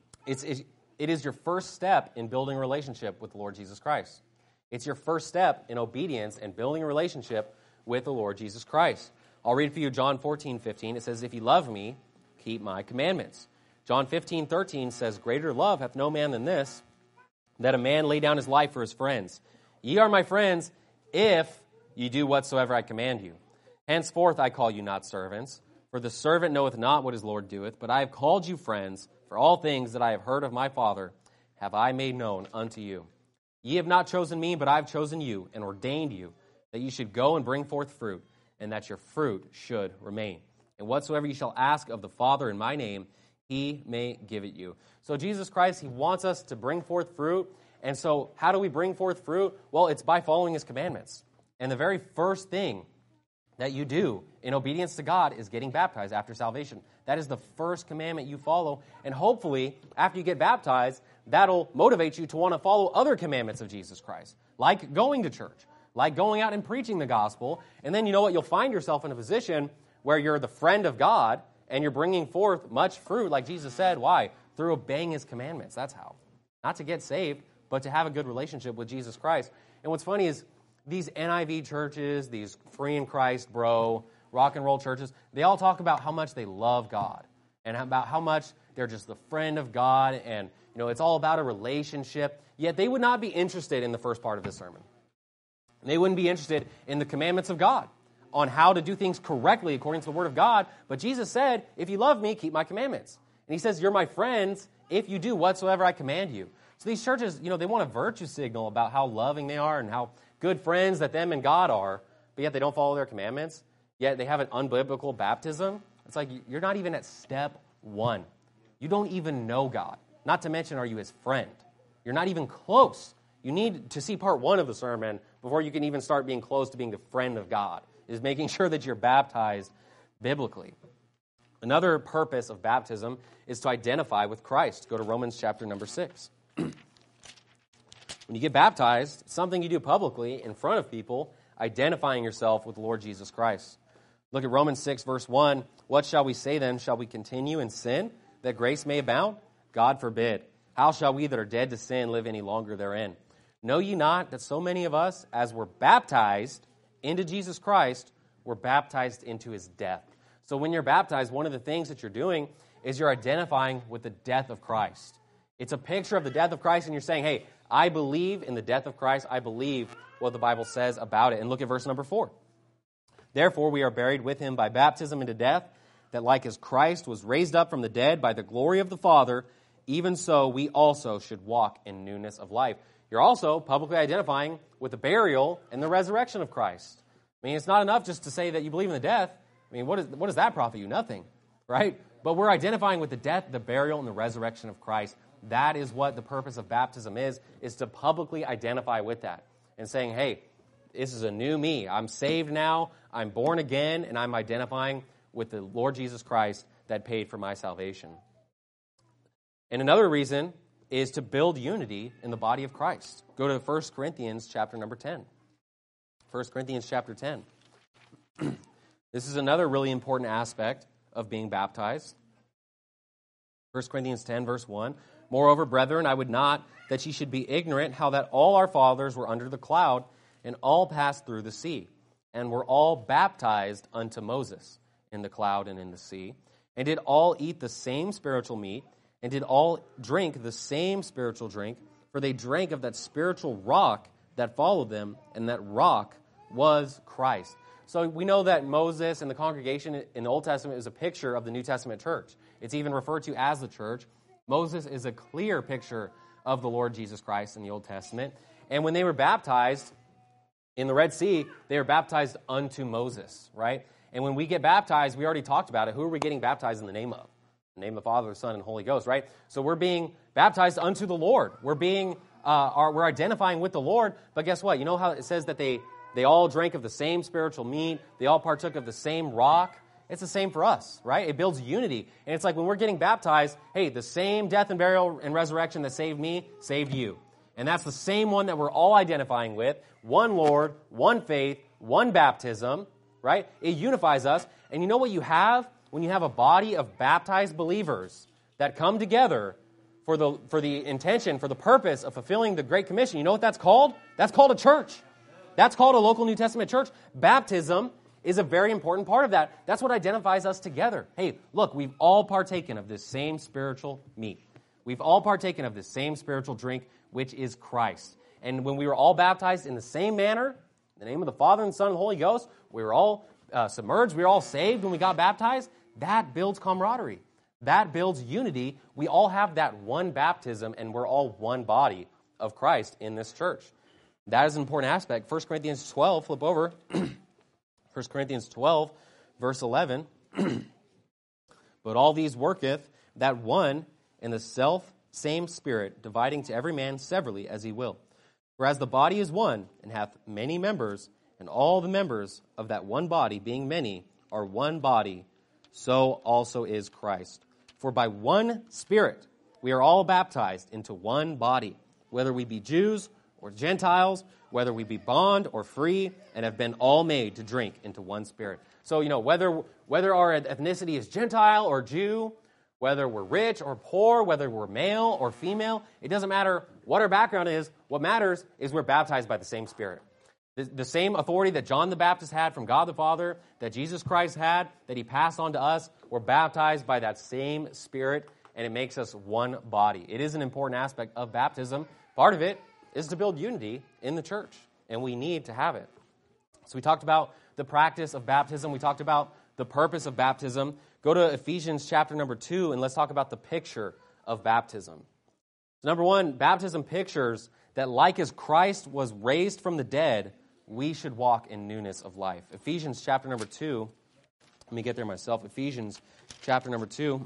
it is your first step in building a relationship with the Lord Jesus Christ. It's your first step in obedience and building a relationship with the Lord Jesus Christ. I'll read for you John 14:15. It says, "If ye love me, keep my commandments." John 15:13 says, "Greater love hath no man than this, that a man lay down his life for his friends. Ye are my friends, if ye do whatsoever I command you. Henceforth I call you not servants, for the servant knoweth not what his Lord doeth, but I have called you friends, for all things that I have heard of my Father have I made known unto you. Ye have not chosen me, but I have chosen you, and ordained you, that ye should go and bring forth fruit, and that your fruit should remain. And whatsoever ye shall ask of the Father in my name, he may give it you." So Jesus Christ, he wants us to bring forth fruit. And so how do we bring forth fruit? Well, it's by following his commandments. And the very first thing that you do in obedience to God is getting baptized after salvation. That is the first commandment you follow. And hopefully, after you get baptized, that'll motivate you to want to follow other commandments of Jesus Christ, like going to church, like going out and preaching the gospel. And then you know what? You'll find yourself in a position where you're the friend of God, and you're bringing forth much fruit, like Jesus said. Why? Through obeying his commandments. That's how. Not to get saved, but to have a good relationship with Jesus Christ. And what's funny is these NIV churches, these free in Christ, bro, rock and roll churches, they all talk about how much they love God and about how much they're just the friend of God, and it's all about a relationship. Yet they would not be interested in the first part of this sermon. They wouldn't be interested in the commandments of God, on how to do things correctly according to the Word of God. But Jesus said, "If you love me, keep my commandments." And he says, "You're my friends if you do whatsoever I command you." So these churches, they want a virtue signal about how loving they are and how good friends that them and God are, but yet they don't follow their commandments. Yet they have an unbiblical baptism. It's like you're not even at step one. You don't even know God. Not to mention, are you his friend? You're not even close. You need to see part one of the sermon before you can even start being close to being the friend of God, is making sure that you're baptized biblically. Another purpose of baptism is to identify with Christ. Go to Romans chapter number 6. When you get baptized, it's something you do publicly in front of people, identifying yourself with the Lord Jesus Christ. Look at Romans 6, verse 1. "What shall we say then? Shall we continue in sin, that grace may abound? God forbid. How shall we that are dead to sin live any longer therein? Know ye not that so many of us, as were baptized into Jesus Christ, were baptized into his death?" So when you're baptized, one of the things that you're doing is you're identifying with the death of Christ. It's a picture of the death of Christ, and you're saying, hey, I believe in the death of Christ. I believe what the Bible says about it. And look at verse number 4. "Therefore we are buried with him by baptism into death, that like as Christ was raised up from the dead by the glory of the Father, even so we also should walk in newness of life." You're also publicly identifying with the burial and the resurrection of Christ. I mean, it's not enough just to say that you believe in the death. I mean, what does that profit you? Nothing, right? But we're identifying with the death, the burial, and the resurrection of Christ. That is what the purpose of baptism is to publicly identify with that and saying, hey, this is a new me. I'm saved now. I'm born again, and I'm identifying with the Lord Jesus Christ that paid for my salvation. And another reason is to build unity in the body of Christ. Go to 1 Corinthians chapter number 10. 1 Corinthians chapter 10. This is another really important aspect of being baptized. 1 Corinthians 10, verse 1. "Moreover, brethren, I would not that ye should be ignorant how that all our fathers were under the cloud, and all passed through the sea. and were all baptized unto Moses in the cloud and in the sea, and did all eat the same spiritual meat, and did all drink the same spiritual drink, for they drank of that spiritual rock that followed them, and that rock was Christ. So we know that Moses and the congregation in the Old Testament is a picture of the New Testament church. It's even referred to as the church. Moses is a clear picture of the Lord Jesus Christ in the Old Testament. And when they were baptized in the Red Sea, they were baptized unto Moses, right? And when we get baptized, we already talked about it. Who are we getting baptized in the name of? In the name of the Father, the Son, and Holy Ghost, right? So we're being baptized unto the Lord. We're identifying with the Lord. But guess what? You know how it says that they all drank of the same spiritual meat. They all partook of the same rock. It's the same for us, right? It builds unity. And it's like when we're getting baptized, hey, the same death and burial and resurrection that saved me, saved you. And that's the same one that we're all identifying with. One Lord, one faith, one baptism, right? It unifies us. And you know what you have? When you have a body of baptized believers that come together for the intention, for the purpose of fulfilling the Great Commission, you know what that's called? That's called a church. That's called a local New Testament church. Baptism is a very important part of that. That's what identifies us together. Hey, look, we've all partaken of this same spiritual meat. We've all partaken of this same spiritual drink, which is Christ. And when we were all baptized in the same manner, in the name of the Father and Son and the Holy Ghost, we were all submerged, we were all saved when we got baptized. That builds camaraderie. That builds unity. We all have that one baptism, and we're all one body of Christ in this church. That is an important aspect. 1 Corinthians 12, flip over. 1 Corinthians 12, verse 11. But all these worketh that one in the same Spirit, dividing to every man severally as he will. Whereas the body is one, and hath many members, and all the members of that one body, being many, are one body, so also is Christ. For by one Spirit we are all baptized into one body, whether we be Jews or Gentiles, whether we be bond or free, and have been all made to drink into one Spirit. So, whether our ethnicity is Gentile or Jew, whether we're rich or poor, whether we're male or female, it doesn't matter what our background is. What matters is we're baptized by the same Spirit. The same authority that John the Baptist had from God the Father, that Jesus Christ had, that he passed on to us, we're baptized by that same Spirit, and it makes us one body. It is an important aspect of baptism. Part of it is to build unity in the church, and we need to have it. So we talked about the practice of baptism. We talked about the purpose of baptism. Go to Ephesians chapter number 2, and let's talk about the picture of baptism. So number one, baptism pictures that like as Christ was raised from the dead, we should walk in newness of life. Ephesians chapter number 2. Let me get there myself. Ephesians chapter number 2.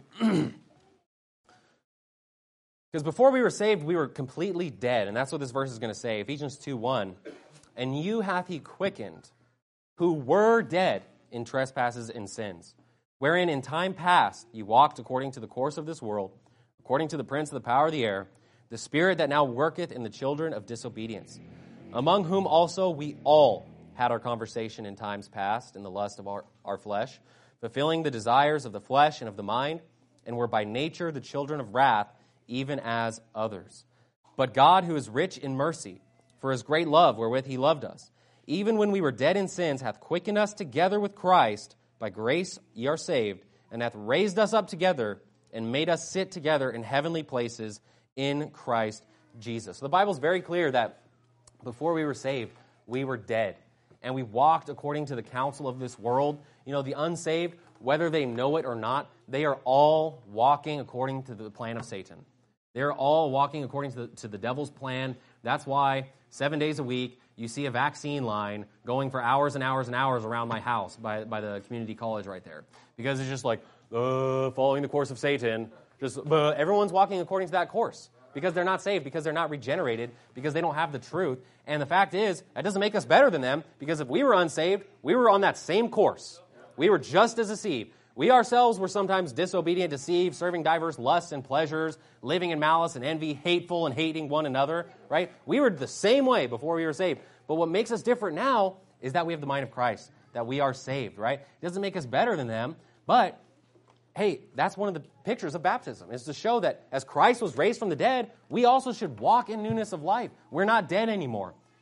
Because before we were saved, we were completely dead. And that's what this verse is going to say. Ephesians 2:1. And you hath he quickened, who were dead in trespasses and sins, wherein in time past you walked according to the course of this world, according to the prince of the power of the air, the spirit that now worketh in the children of disobedience, among whom also we all had our conversation in times past in the lust of our flesh, fulfilling the desires of the flesh and of the mind, and were by nature the children of wrath, even as others. But God, who is rich in mercy, for his great love wherewith he loved us, even when we were dead in sins, hath quickened us together with Christ. By grace ye are saved, and hath raised us up together, and made us sit together in heavenly places in Christ Jesus. So the Bible is very clear that before we were saved, we were dead. And we walked according to the counsel of this world. The unsaved, whether they know it or not, they are all walking according to the plan of Satan. They're all walking according to the devil's plan. That's why 7 days a week, you see a vaccine line going for hours and hours and hours around my house by the community college right there. Because it's just like, following the course of Satan. Everyone's walking according to that course. Because they're not saved, because they're not regenerated, because they don't have the truth. And the fact is, that doesn't make us better than them, because if we were unsaved, we were on that same course. We were just as deceived. We ourselves were sometimes disobedient, deceived, serving diverse lusts and pleasures, living in malice and envy, hateful and hating one another, right? We were the same way before we were saved. But what makes us different now is that we have the mind of Christ, that we are saved, right? It doesn't make us better than them, but hey, that's one of the pictures of baptism, is to show that as Christ was raised from the dead, we also should walk in newness of life. We're not dead anymore.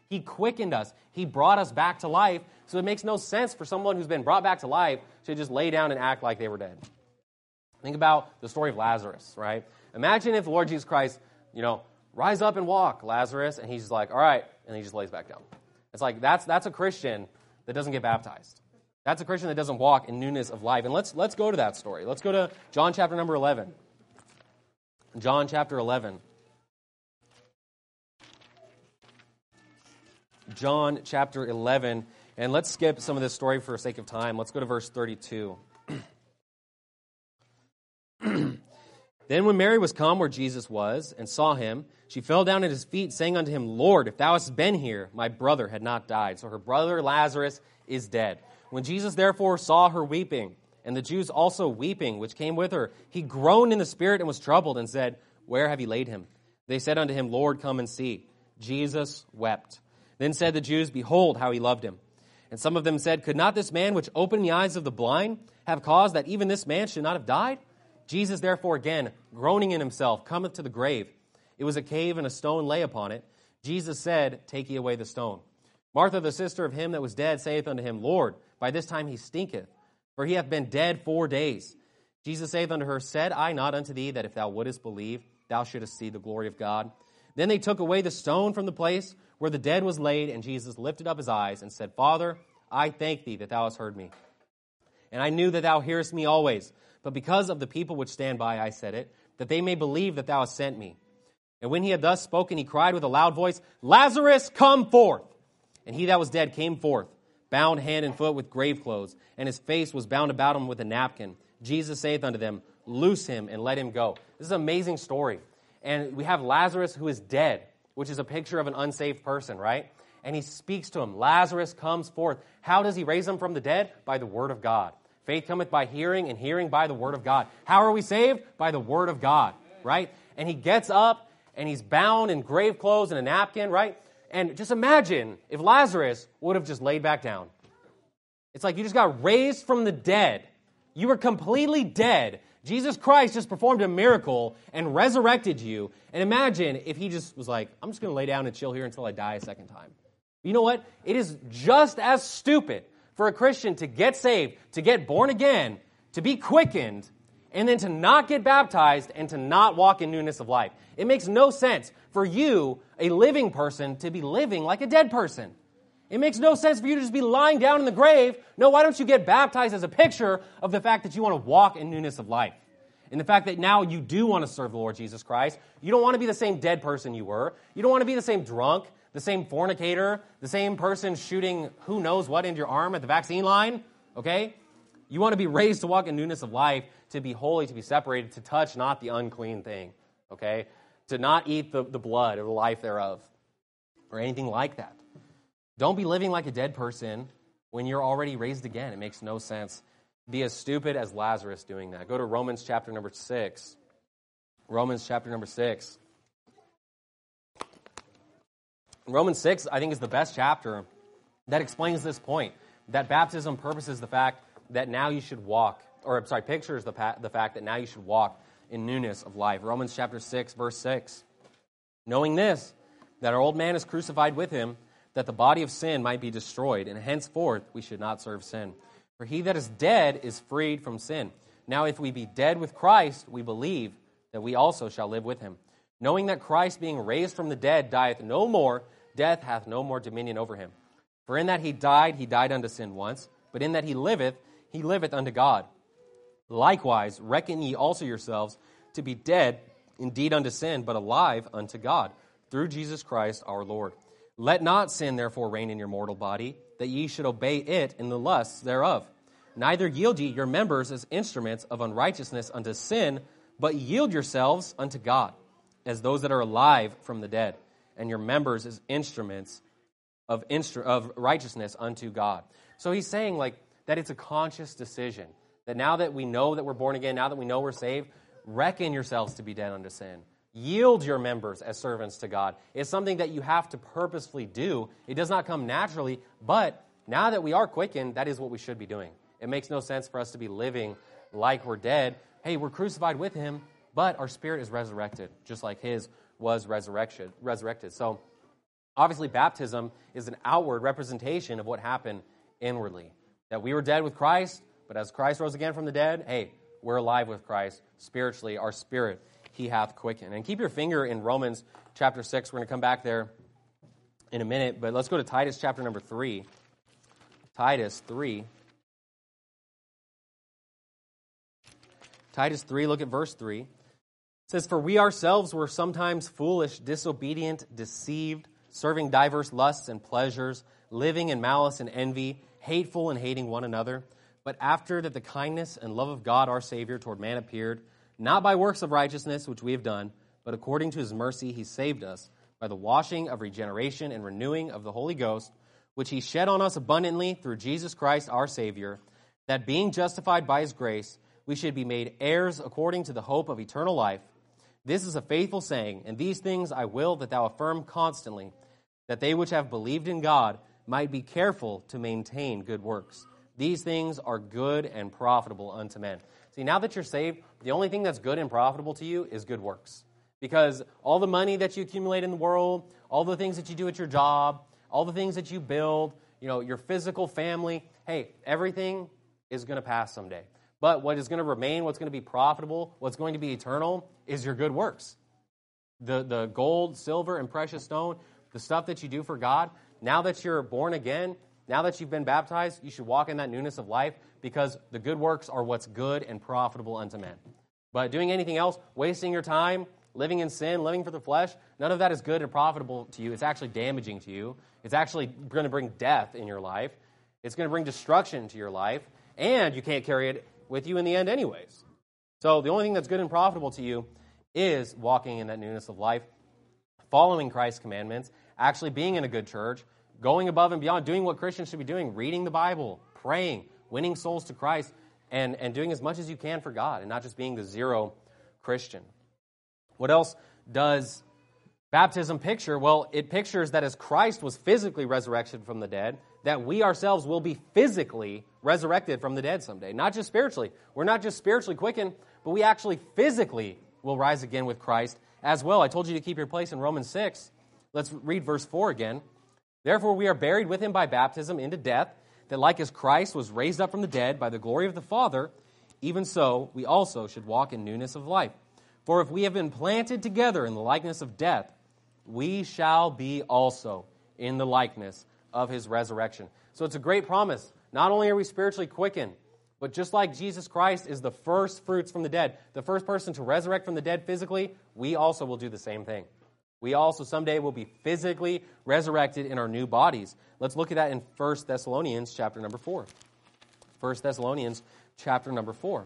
He quickened us. He brought us back to life. So it makes no sense for someone who's been brought back to life to just lay down and act like they were dead. Think about the story of Lazarus, right? Imagine if the Lord Jesus Christ, rise up and walk, Lazarus, and he's just like, all right, and he just lays back down. It's like, that's a Christian that doesn't get baptized. That's a Christian that doesn't walk in newness of life. And let's go to that story. Let's go to John chapter number 11. John chapter 11. John chapter 11. And let's skip some of this story for the sake of time. Let's go to verse 32. Then when Mary was come where Jesus was and saw him, she fell down at his feet, saying unto him, Lord, if thou hadst been here, my brother had not died. So her brother Lazarus is dead. When Jesus therefore saw her weeping, and the Jews also weeping, which came with her, he groaned in the spirit and was troubled, and said, Where have ye laid him? They said unto him, Lord, come and see. Jesus wept. Then said the Jews, Behold, how he loved him. And some of them said, Could not this man which opened the eyes of the blind have caused that even this man should not have died? Jesus therefore again, groaning in himself, cometh to the grave. It was a cave, and a stone lay upon it. Jesus said, Take ye away the stone. Martha, the sister of him that was dead, saith unto him, Lord, by this time he stinketh, for he hath been dead 4 days. Jesus saith unto her, Said I not unto thee that if thou wouldest believe, thou shouldest see the glory of God? Then they took away the stone from the place where the dead was laid, and Jesus lifted up his eyes and said, Father, I thank thee that thou hast heard me. And I knew that thou hearest me always. But because of the people which stand by, I said it, that they may believe that thou hast sent me. And when he had thus spoken, he cried with a loud voice, Lazarus, come forth! And he that was dead came forth, bound hand and foot with grave clothes, and his face was bound about him with a napkin. Jesus saith unto them, Loose him and let him go. This is an amazing story. And we have Lazarus who is dead, which is a picture of an unsaved person, right? And he speaks to him. Lazarus comes forth. How does he raise him from the dead? By the word of God. Faith cometh by hearing, and hearing by the word of God. How are we saved? By the word of God, right? And he gets up, and he's bound in grave clothes and a napkin, right? And just imagine if Lazarus would have just laid back down. It's like you just got raised from the dead. You were completely dead. Jesus Christ just performed a miracle and resurrected you. And imagine if he just was like, I'm just going to lay down and chill here until I die a second time. You know what? It is just as stupid for a Christian to get saved, to get born again, to be quickened, and then to not get baptized and to not walk in newness of life. It makes no sense for you, a living person, to be living like a dead person. It makes no sense for you to just be lying down in the grave. No, why don't you get baptized as a picture of the fact that you want to walk in newness of life? And the fact that now you do want to serve the Lord Jesus Christ. You don't want to be the same dead person you were. You don't want to be the same drunk, the same fornicator, the same person shooting who knows what into your arm at the vaccine line, okay? You want to be raised to walk in newness of life, to be holy, to be separated, to touch not the unclean thing, okay? To not eat the blood or the life thereof or anything like that. Don't be living like a dead person when you're already raised again. It makes no sense. Be as stupid as Lazarus doing that. Go to Romans chapter number 6. Romans chapter number 6. Romans 6, I think, is the best chapter that explains this point, that baptism purposes the fact that now you should walk, pictures the fact that now you should walk in newness of life. Romans chapter 6, verse 6. Knowing this, that our old man is crucified with him, that the body of sin might be destroyed, and henceforth we should not serve sin. For he that is dead is freed from sin. Now if we be dead with Christ, we believe that we also shall live with him. Knowing that Christ, being raised from the dead, dieth no more, death hath no more dominion over him. For in that he died unto sin once, but in that he liveth unto God. Likewise, reckon ye also yourselves to be dead indeed unto sin, but alive unto God, through Jesus Christ our Lord. Let not sin therefore reign in your mortal body, that ye should obey it in the lusts thereof. Neither yield ye your members as instruments of unrighteousness unto sin, but yield yourselves unto God, as those that are alive from the dead, and your members as instruments of righteousness unto God. So he's saying that it's a conscious decision, that now that we know that we're born again, now that we know we're saved, reckon yourselves to be dead unto sin. Yield your members as servants to God. It's something that you have to purposefully do. It does not come naturally, but now that we are quickened, that is what we should be doing. It makes no sense for us to be living like we're dead. Hey, we're crucified with him, but our spirit is resurrected, just like his was resurrected. So Obviously, baptism is an outward representation of what happened inwardly. That we were dead with Christ, but as Christ rose again from the dead, hey, we're alive with Christ spiritually. Our spirit he hath quickened. And keep your finger in Romans chapter 6. We're going to come back there in a minute, but let's go to Titus chapter number 3. Titus 3. Titus 3, look at verse 3. It says, "For we ourselves were sometimes foolish, disobedient, deceived, serving diverse lusts and pleasures, living in malice and envy, hateful and hating one another. But after that the kindness and love of God our Savior toward man appeared, not by works of righteousness which we have done, but according to his mercy he saved us, by the washing of regeneration and renewing of the Holy Ghost, which he shed on us abundantly through Jesus Christ our Savior, that being justified by his grace, we should be made heirs according to the hope of eternal life. This is a faithful saying, and these things I will that thou affirm constantly, that they which have believed in God might be careful to maintain good works. These things are good and profitable unto men." See, now that you're saved, the only thing that's good and profitable to you is good works. Because all the money that you accumulate in the world, all the things that you do at your job, all the things that you build, your physical family, hey, everything is going to pass someday. But what is going to remain, what's going to be profitable, what's going to be eternal, is your good works. The gold, silver, and precious stone, the stuff that you do for God, now that you're born again, now that you've been baptized, you should walk in that newness of life because the good works are what's good and profitable unto men. But doing anything else, wasting your time, living in sin, living for the flesh, none of that is good and profitable to you. It's actually damaging to you. It's actually going to bring death in your life. It's going to bring destruction to your life, and you can't carry it with you in the end anyways. So the only thing that's good and profitable to you is walking in that newness of life, following Christ's commandments, actually being in a good church, going above and beyond, doing what Christians should be doing, reading the Bible, praying, winning souls to Christ, and doing as much as you can for God, and not just being the zero Christian. What else does baptism picture? Well, it pictures that as Christ was physically resurrected from the dead, that we ourselves will be physically resurrected from the dead someday. Not just spiritually. We're not just spiritually quickened, but we actually physically will rise again with Christ as well. I told you to keep your place in Romans 6. Let's read verse 4 again. "Therefore we are buried with him by baptism into death, that like as Christ was raised up from the dead by the glory of the Father, even so we also should walk in newness of life. For if we have been planted together in the likeness of death, we shall be also in the likeness of his resurrection." So it's a great promise. Not only are we spiritually quickened, but just like Jesus Christ is the first fruits from the dead, the first person to resurrect from the dead physically, we also will do the same thing. We also someday will be physically resurrected in our new bodies. Let's look at that in 1 Thessalonians chapter number 4. 1 Thessalonians chapter number 4.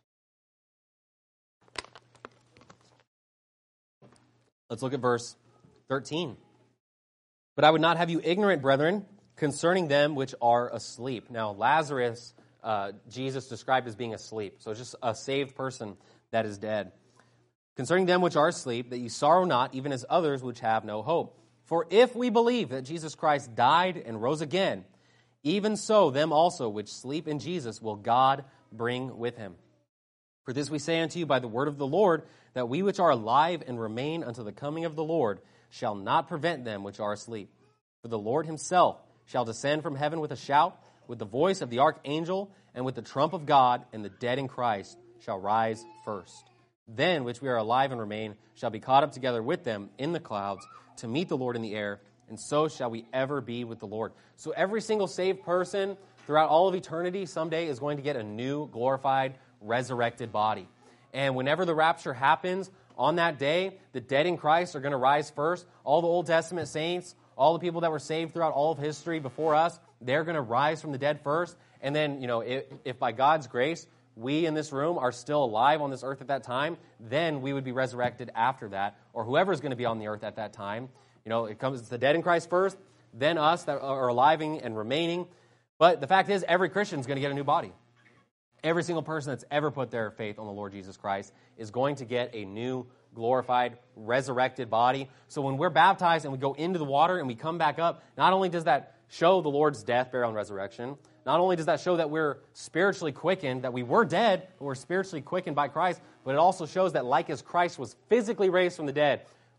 Let's look at verse 13. "But I would not have you ignorant, brethren, concerning them which are asleep." Now, Lazarus, Jesus described as being asleep. So it's just a saved person that is dead. "Concerning them which are asleep, that ye sorrow not, even as others which have no hope. For if we believe that Jesus Christ died and rose again, even so them also which sleep in Jesus will God bring with him. For this we say unto you by the word of the Lord, that we which are alive and remain unto the coming of the Lord shall not prevent them which are asleep. For the Lord himself shall descend from heaven with a shout, with the voice of the archangel, and with the trump of God, and the dead in Christ shall rise first. Then which we are alive and remain shall be caught up together with them in the clouds to meet the Lord in the air, and so shall we ever be with the Lord." So every single saved person throughout all of eternity someday is going to get a new, glorified, resurrected body. And whenever the rapture happens, on that day, the dead in Christ are going to rise first. All the Old Testament saints, all the people that were saved throughout all of history before us, they're going to rise from the dead first. And then, if by God's grace, we in this room are still alive on this earth at that time, then we would be resurrected after that, or whoever's going to be on the earth at that time. It's the dead in Christ first, then us that are alive and remaining. But the fact is, every Christian is going to get a new body. Every single person that's ever put their faith on the Lord Jesus Christ is going to get a new, glorified, resurrected body. So when we're baptized and we go into the water and we come back up, not only does that show the Lord's death, burial, and resurrection, not only does that show that we're spiritually quickened, that we were dead, but we're spiritually quickened by Christ, but it also shows that like as Christ was physically raised from the dead,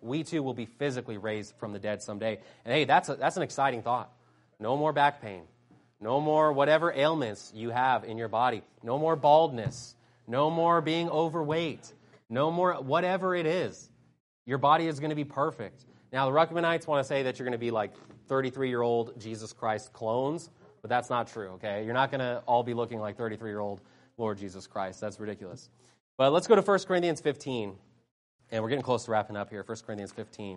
we too will be physically raised from the dead someday. And hey, that's an exciting thought. No more back pain. No more whatever ailments you have in your body. No more baldness. No more being overweight. No more whatever it is. Your body is going to be perfect. Now, the Ruckmanites want to say that you're going to be like 33-year-old Jesus Christ clones, but that's not true, okay? You're not going to all be looking like 33-year-old Lord Jesus Christ. That's ridiculous. But let's go to 1 Corinthians 15, and we're getting close to wrapping up here. 1 Corinthians 15.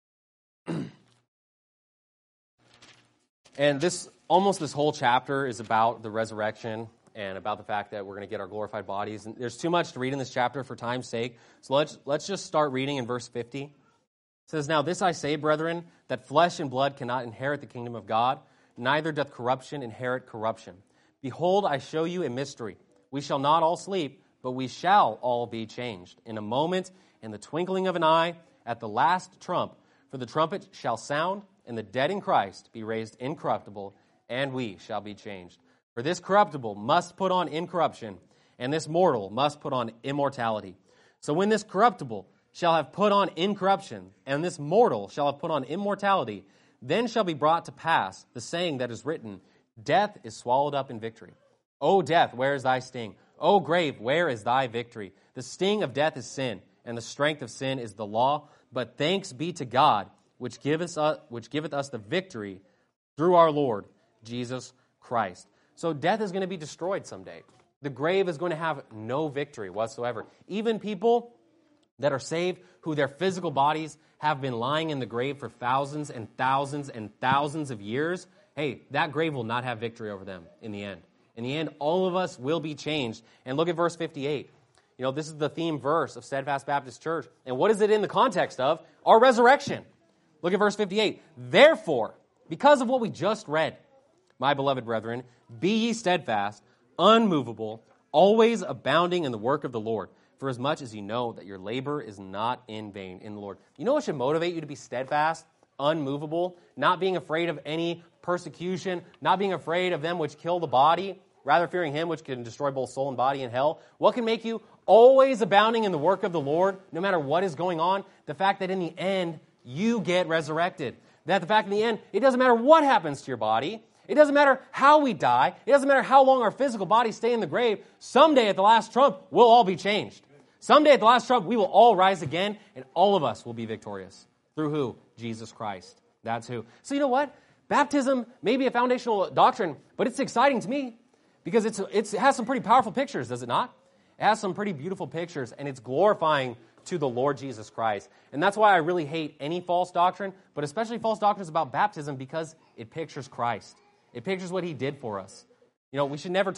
And this whole chapter is about the resurrection and about the fact that we're going to get our glorified bodies. And there's too much to read in this chapter for time's sake. So let's just start reading in verse 50. It says, "Now this I say, brethren, that flesh and blood cannot inherit the kingdom of God, neither doth corruption inherit corruption. Behold, I show you a mystery. We shall not all sleep, but we shall all be changed. In a moment, in the twinkling of an eye, at the last trump. For the trumpet shall sound, and the dead in Christ be raised incorruptible, and we shall be changed. For this corruptible must put on incorruption, and this mortal must put on immortality. So when this corruptible shall have put on incorruption, and this mortal shall have put on immortality, then shall be brought to pass the saying that is written, Death is swallowed up in victory. O death, where is thy sting? O grave, where is thy victory? The sting of death is sin, and the strength of sin is the law. But thanks be to God, which giveth us the victory through our Lord Jesus Christ." So death is going to be destroyed someday. The grave is going to have no victory whatsoever. Even people that are saved, who their physical bodies have been lying in the grave for thousands and thousands and thousands of years, hey, that grave will not have victory over them in the end. In the end, all of us will be changed. And look at verse 58. You know, this is the theme verse of Steadfast Baptist Church. And what is it in the context of? Our resurrection. Look at verse 58. "Therefore, because of what we just read, my beloved brethren, be ye steadfast, unmovable, always abounding in the work of the Lord, for as much as you know that your labor is not in vain in the Lord." You know what should motivate you to be steadfast, unmovable, not being afraid of any persecution, not being afraid of them which kill the body, rather fearing him which can destroy both soul and body in hell? What can make you always abounding in the work of the Lord, no matter what is going on? The fact that in the end, you get resurrected. That the fact in the end, it doesn't matter what happens to your body. It doesn't matter how we die. It doesn't matter how long our physical bodies stay in the grave. Someday at the last trump, we'll all be changed. Someday at the last trump, we will all rise again, and all of us will be victorious. Through who? Jesus Christ. That's who. So you know what? Baptism may be a foundational doctrine, but it's exciting to me because it has some pretty powerful pictures, does it not? It has some pretty beautiful pictures, and it's glorifying to the Lord Jesus Christ. And that's why I really hate any false doctrine, but especially false doctrines about baptism, because it pictures Christ. It pictures what he did for us. You know, we should never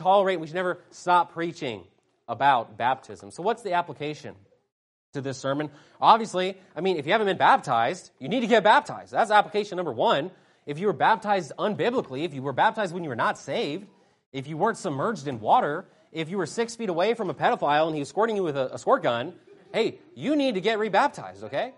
stop preaching about baptism. So what's the application to this sermon? Obviously, I mean, if you haven't been baptized, you need to get baptized. That's application number one. If you were baptized unbiblically, if you were baptized when you were not saved, if you weren't submerged in water, if you were 6 feet away from a pedophile and he was squirting you with a squirt gun, hey, you need to get rebaptized, okay?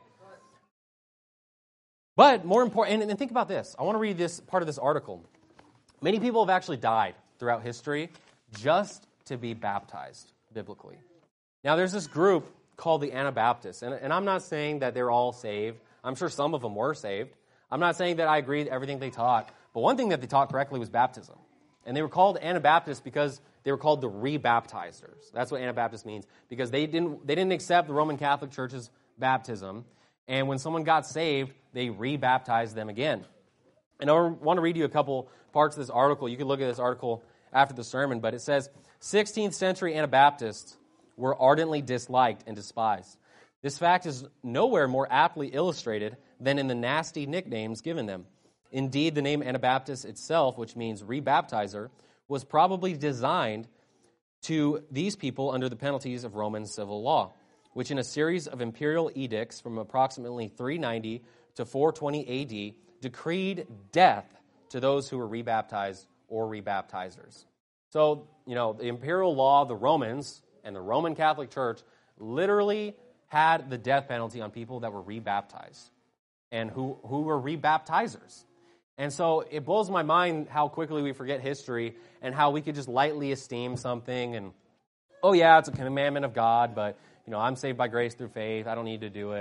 But more important, and think about this. I want to read this part of this article. Many people have actually died throughout history just to be baptized biblically. Now, there's this group called the Anabaptists, and I'm not saying that they're all saved. I'm sure some of them were saved. I'm not saying that I agree with everything they taught, but one thing that they taught correctly was baptism. And they were called Anabaptists because they were called the rebaptizers. That's what Anabaptist means, because they didn't accept the Roman Catholic Church's baptism, and when someone got saved, they rebaptized them again. And I want to read you a couple parts of this article. You can look at this article after the sermon, but it says, 16th century Anabaptists were ardently disliked and despised. This fact is nowhere more aptly illustrated than in the nasty nicknames given them. Indeed, the name Anabaptist itself, which means rebaptizer, was probably designed to these people under the penalties of Roman civil law, which in a series of imperial edicts from approximately 390 to 420 AD decreed death to those who were rebaptized or rebaptizers. So, the imperial law of the Romans and the Roman Catholic Church literally had the death penalty on people that were rebaptized and who were rebaptizers. And so it blows my mind how quickly we forget history and how we could just lightly esteem something and, oh yeah, it's a commandment of God, but, I'm saved by grace through faith. I don't need to do it.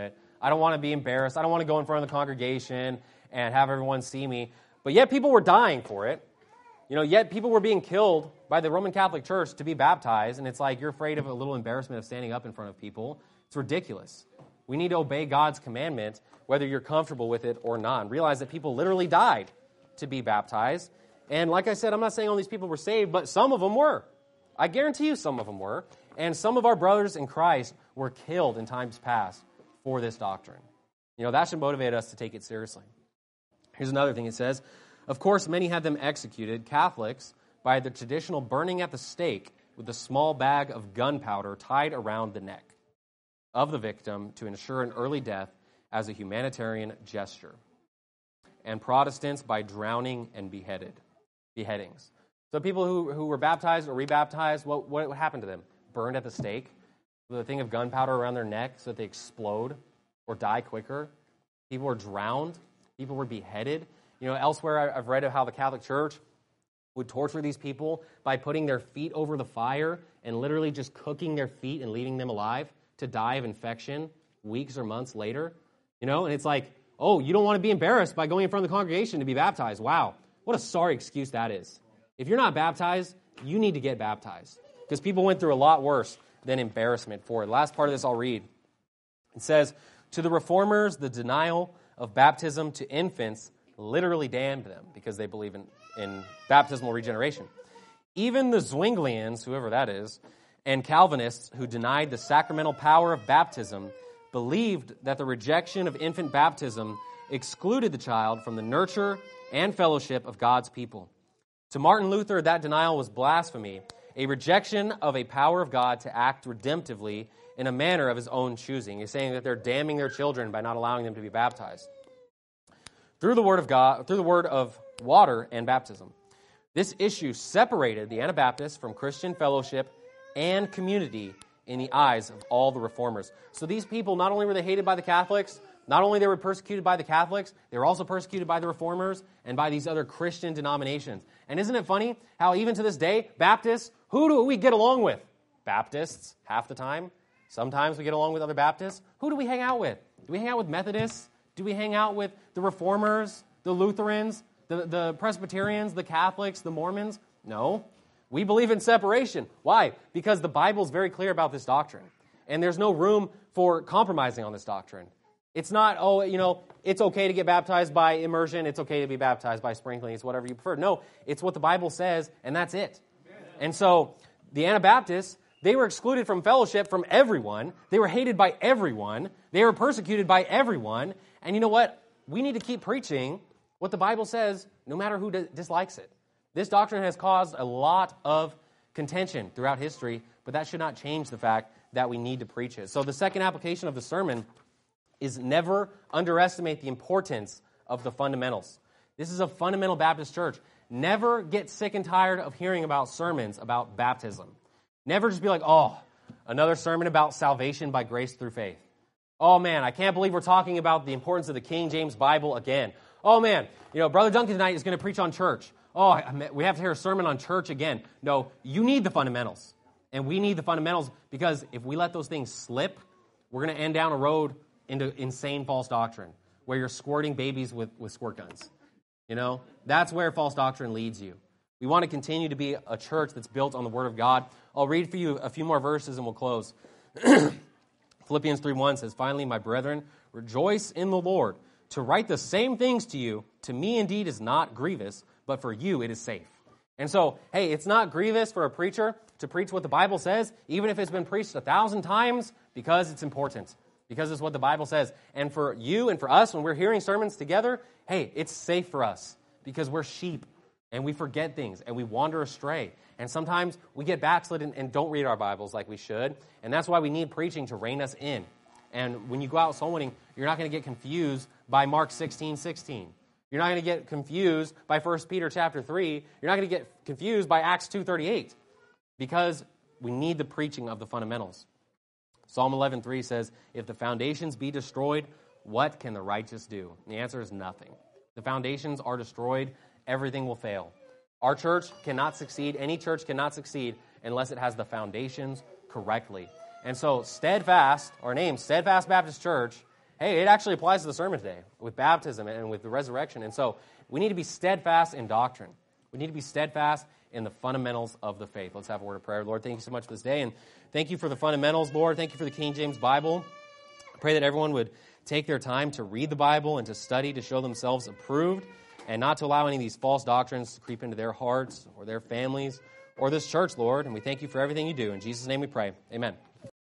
I don't want to be embarrassed. I don't want to go in front of the congregation and have everyone see me. But yet people were dying for it. Yet people were being killed by the Roman Catholic Church to be baptized, and it's like you're afraid of a little embarrassment of standing up in front of people. It's ridiculous. We need to obey God's commandment, whether you're comfortable with it or not. And realize that people literally died to be baptized. And like I said, I'm not saying all these people were saved, but some of them were. I guarantee you some of them were. And some of our brothers in Christ were killed in times past for this doctrine. That should motivate us to take it seriously. Here's another thing it says. Of course, many had them executed, Catholics, by the traditional burning at the stake with a small bag of gunpowder tied around the neck of the victim to ensure an early death as a humanitarian gesture. And Protestants by drowning and beheadings. So people who were baptized or rebaptized, what happened to them? Burned at the stake with a thing of gunpowder around their neck so that they explode or die quicker. People were drowned. People were beheaded. Elsewhere I've read of how the Catholic Church would torture these people by putting their feet over the fire and literally just cooking their feet and leaving them alive to die of infection weeks or months later. And it's like, oh, you don't want to be embarrassed by going in front of the congregation to be baptized. Wow, what a sorry excuse that is. If you're not baptized, you need to get baptized because people went through a lot worse than embarrassment for it. The last part of this I'll read. It says, to the reformers, the denial of baptism to infants literally damned them because they believe in baptismal regeneration. Even the Zwinglians, whoever that is, and Calvinists who denied the sacramental power of baptism believed that the rejection of infant baptism excluded the child from the nurture and fellowship of God's people. To Martin Luther, that denial was blasphemy, a rejection of a power of God to act redemptively in a manner of his own choosing. He's saying that they're damning their children by not allowing them to be baptized. Through the word of God, through the word of water and baptism. This issue separated the Anabaptists from Christian fellowship and community in the eyes of all the reformers. So these people, not only were they hated by the Catholics, not only they were persecuted by the Catholics, they were also persecuted by the reformers and by these other Christian denominations. And isn't it funny how even to this day, Baptists, who do we get along with? Baptists, half the time. Sometimes we get along with other Baptists. Who do we hang out with? Do we hang out with Methodists? Do we hang out with the Reformers, the Lutherans, the Presbyterians, the Catholics, the Mormons? No. We believe in separation. Why? Because the Bible is very clear about this doctrine. And there's no room for compromising on this doctrine. It's not, it's okay to get baptized by immersion. It's okay to be baptized by sprinkling. It's whatever you prefer. No, it's what the Bible says, and that's it. And so the Anabaptists, they were excluded from fellowship from everyone. They were hated by everyone. They were persecuted by everyone. And you know what? We need to keep preaching what the Bible says, no matter who dislikes it. This doctrine has caused a lot of contention throughout history, but that should not change the fact that we need to preach it. So the second application of the sermon is never underestimate the importance of the fundamentals. This is a fundamental Baptist church. Never get sick and tired of hearing about sermons about baptism. Never just be like, oh, another sermon about salvation by grace through faith. Oh, man, I can't believe we're talking about the importance of the King James Bible again. Oh, man, Brother Duncan tonight is going to preach on church. Oh, we have to hear a sermon on church again. No, you need the fundamentals. And we need the fundamentals because if we let those things slip, we're going to end down a road into insane false doctrine where you're squirting babies with squirt guns. That's where false doctrine leads you. We want to continue to be a church that's built on the Word of God. I'll read for you a few more verses and we'll close. Philippians 3:1 says, finally, my brethren, rejoice in the Lord. To write the same things to you, to me indeed is not grievous, but for you it is safe. And so, hey, it's not grievous for a preacher to preach what the Bible says, even if it's been preached 1,000 times, because it's important, because it's what the Bible says. And for you and for us, when we're hearing sermons together, hey, it's safe for us, because we're sheep, and we forget things, and we wander astray. And sometimes we get backslidden and don't read our Bibles like we should, and that's why we need preaching to rein us in. And when you go out soul winning, you're not going to get confused by Mark 16:16. You're not going to get confused by 1 Peter chapter 3. You're not going to get confused by Acts 2:38 because we need the preaching of the fundamentals. Psalm 11:3 says, if the foundations be destroyed, what can the righteous do? And the answer is nothing. The foundations are destroyed, everything will fail. Our church cannot succeed, any church cannot succeed unless it has the foundations correctly. And so Steadfast, our name, Steadfast Baptist Church, hey, it actually applies to the sermon today with baptism and with the resurrection. And so we need to be steadfast in doctrine. We need to be steadfast in the fundamentals of the faith. Let's have a word of prayer. Lord, thank you so much for this day, and thank you for the fundamentals, Lord. Thank you for the King James Bible. I pray that everyone would take their time to read the Bible and to study to show themselves approved and not to allow any of these false doctrines to creep into their hearts or their families or this church, Lord. And we thank you for everything you do. In Jesus' name we pray. Amen.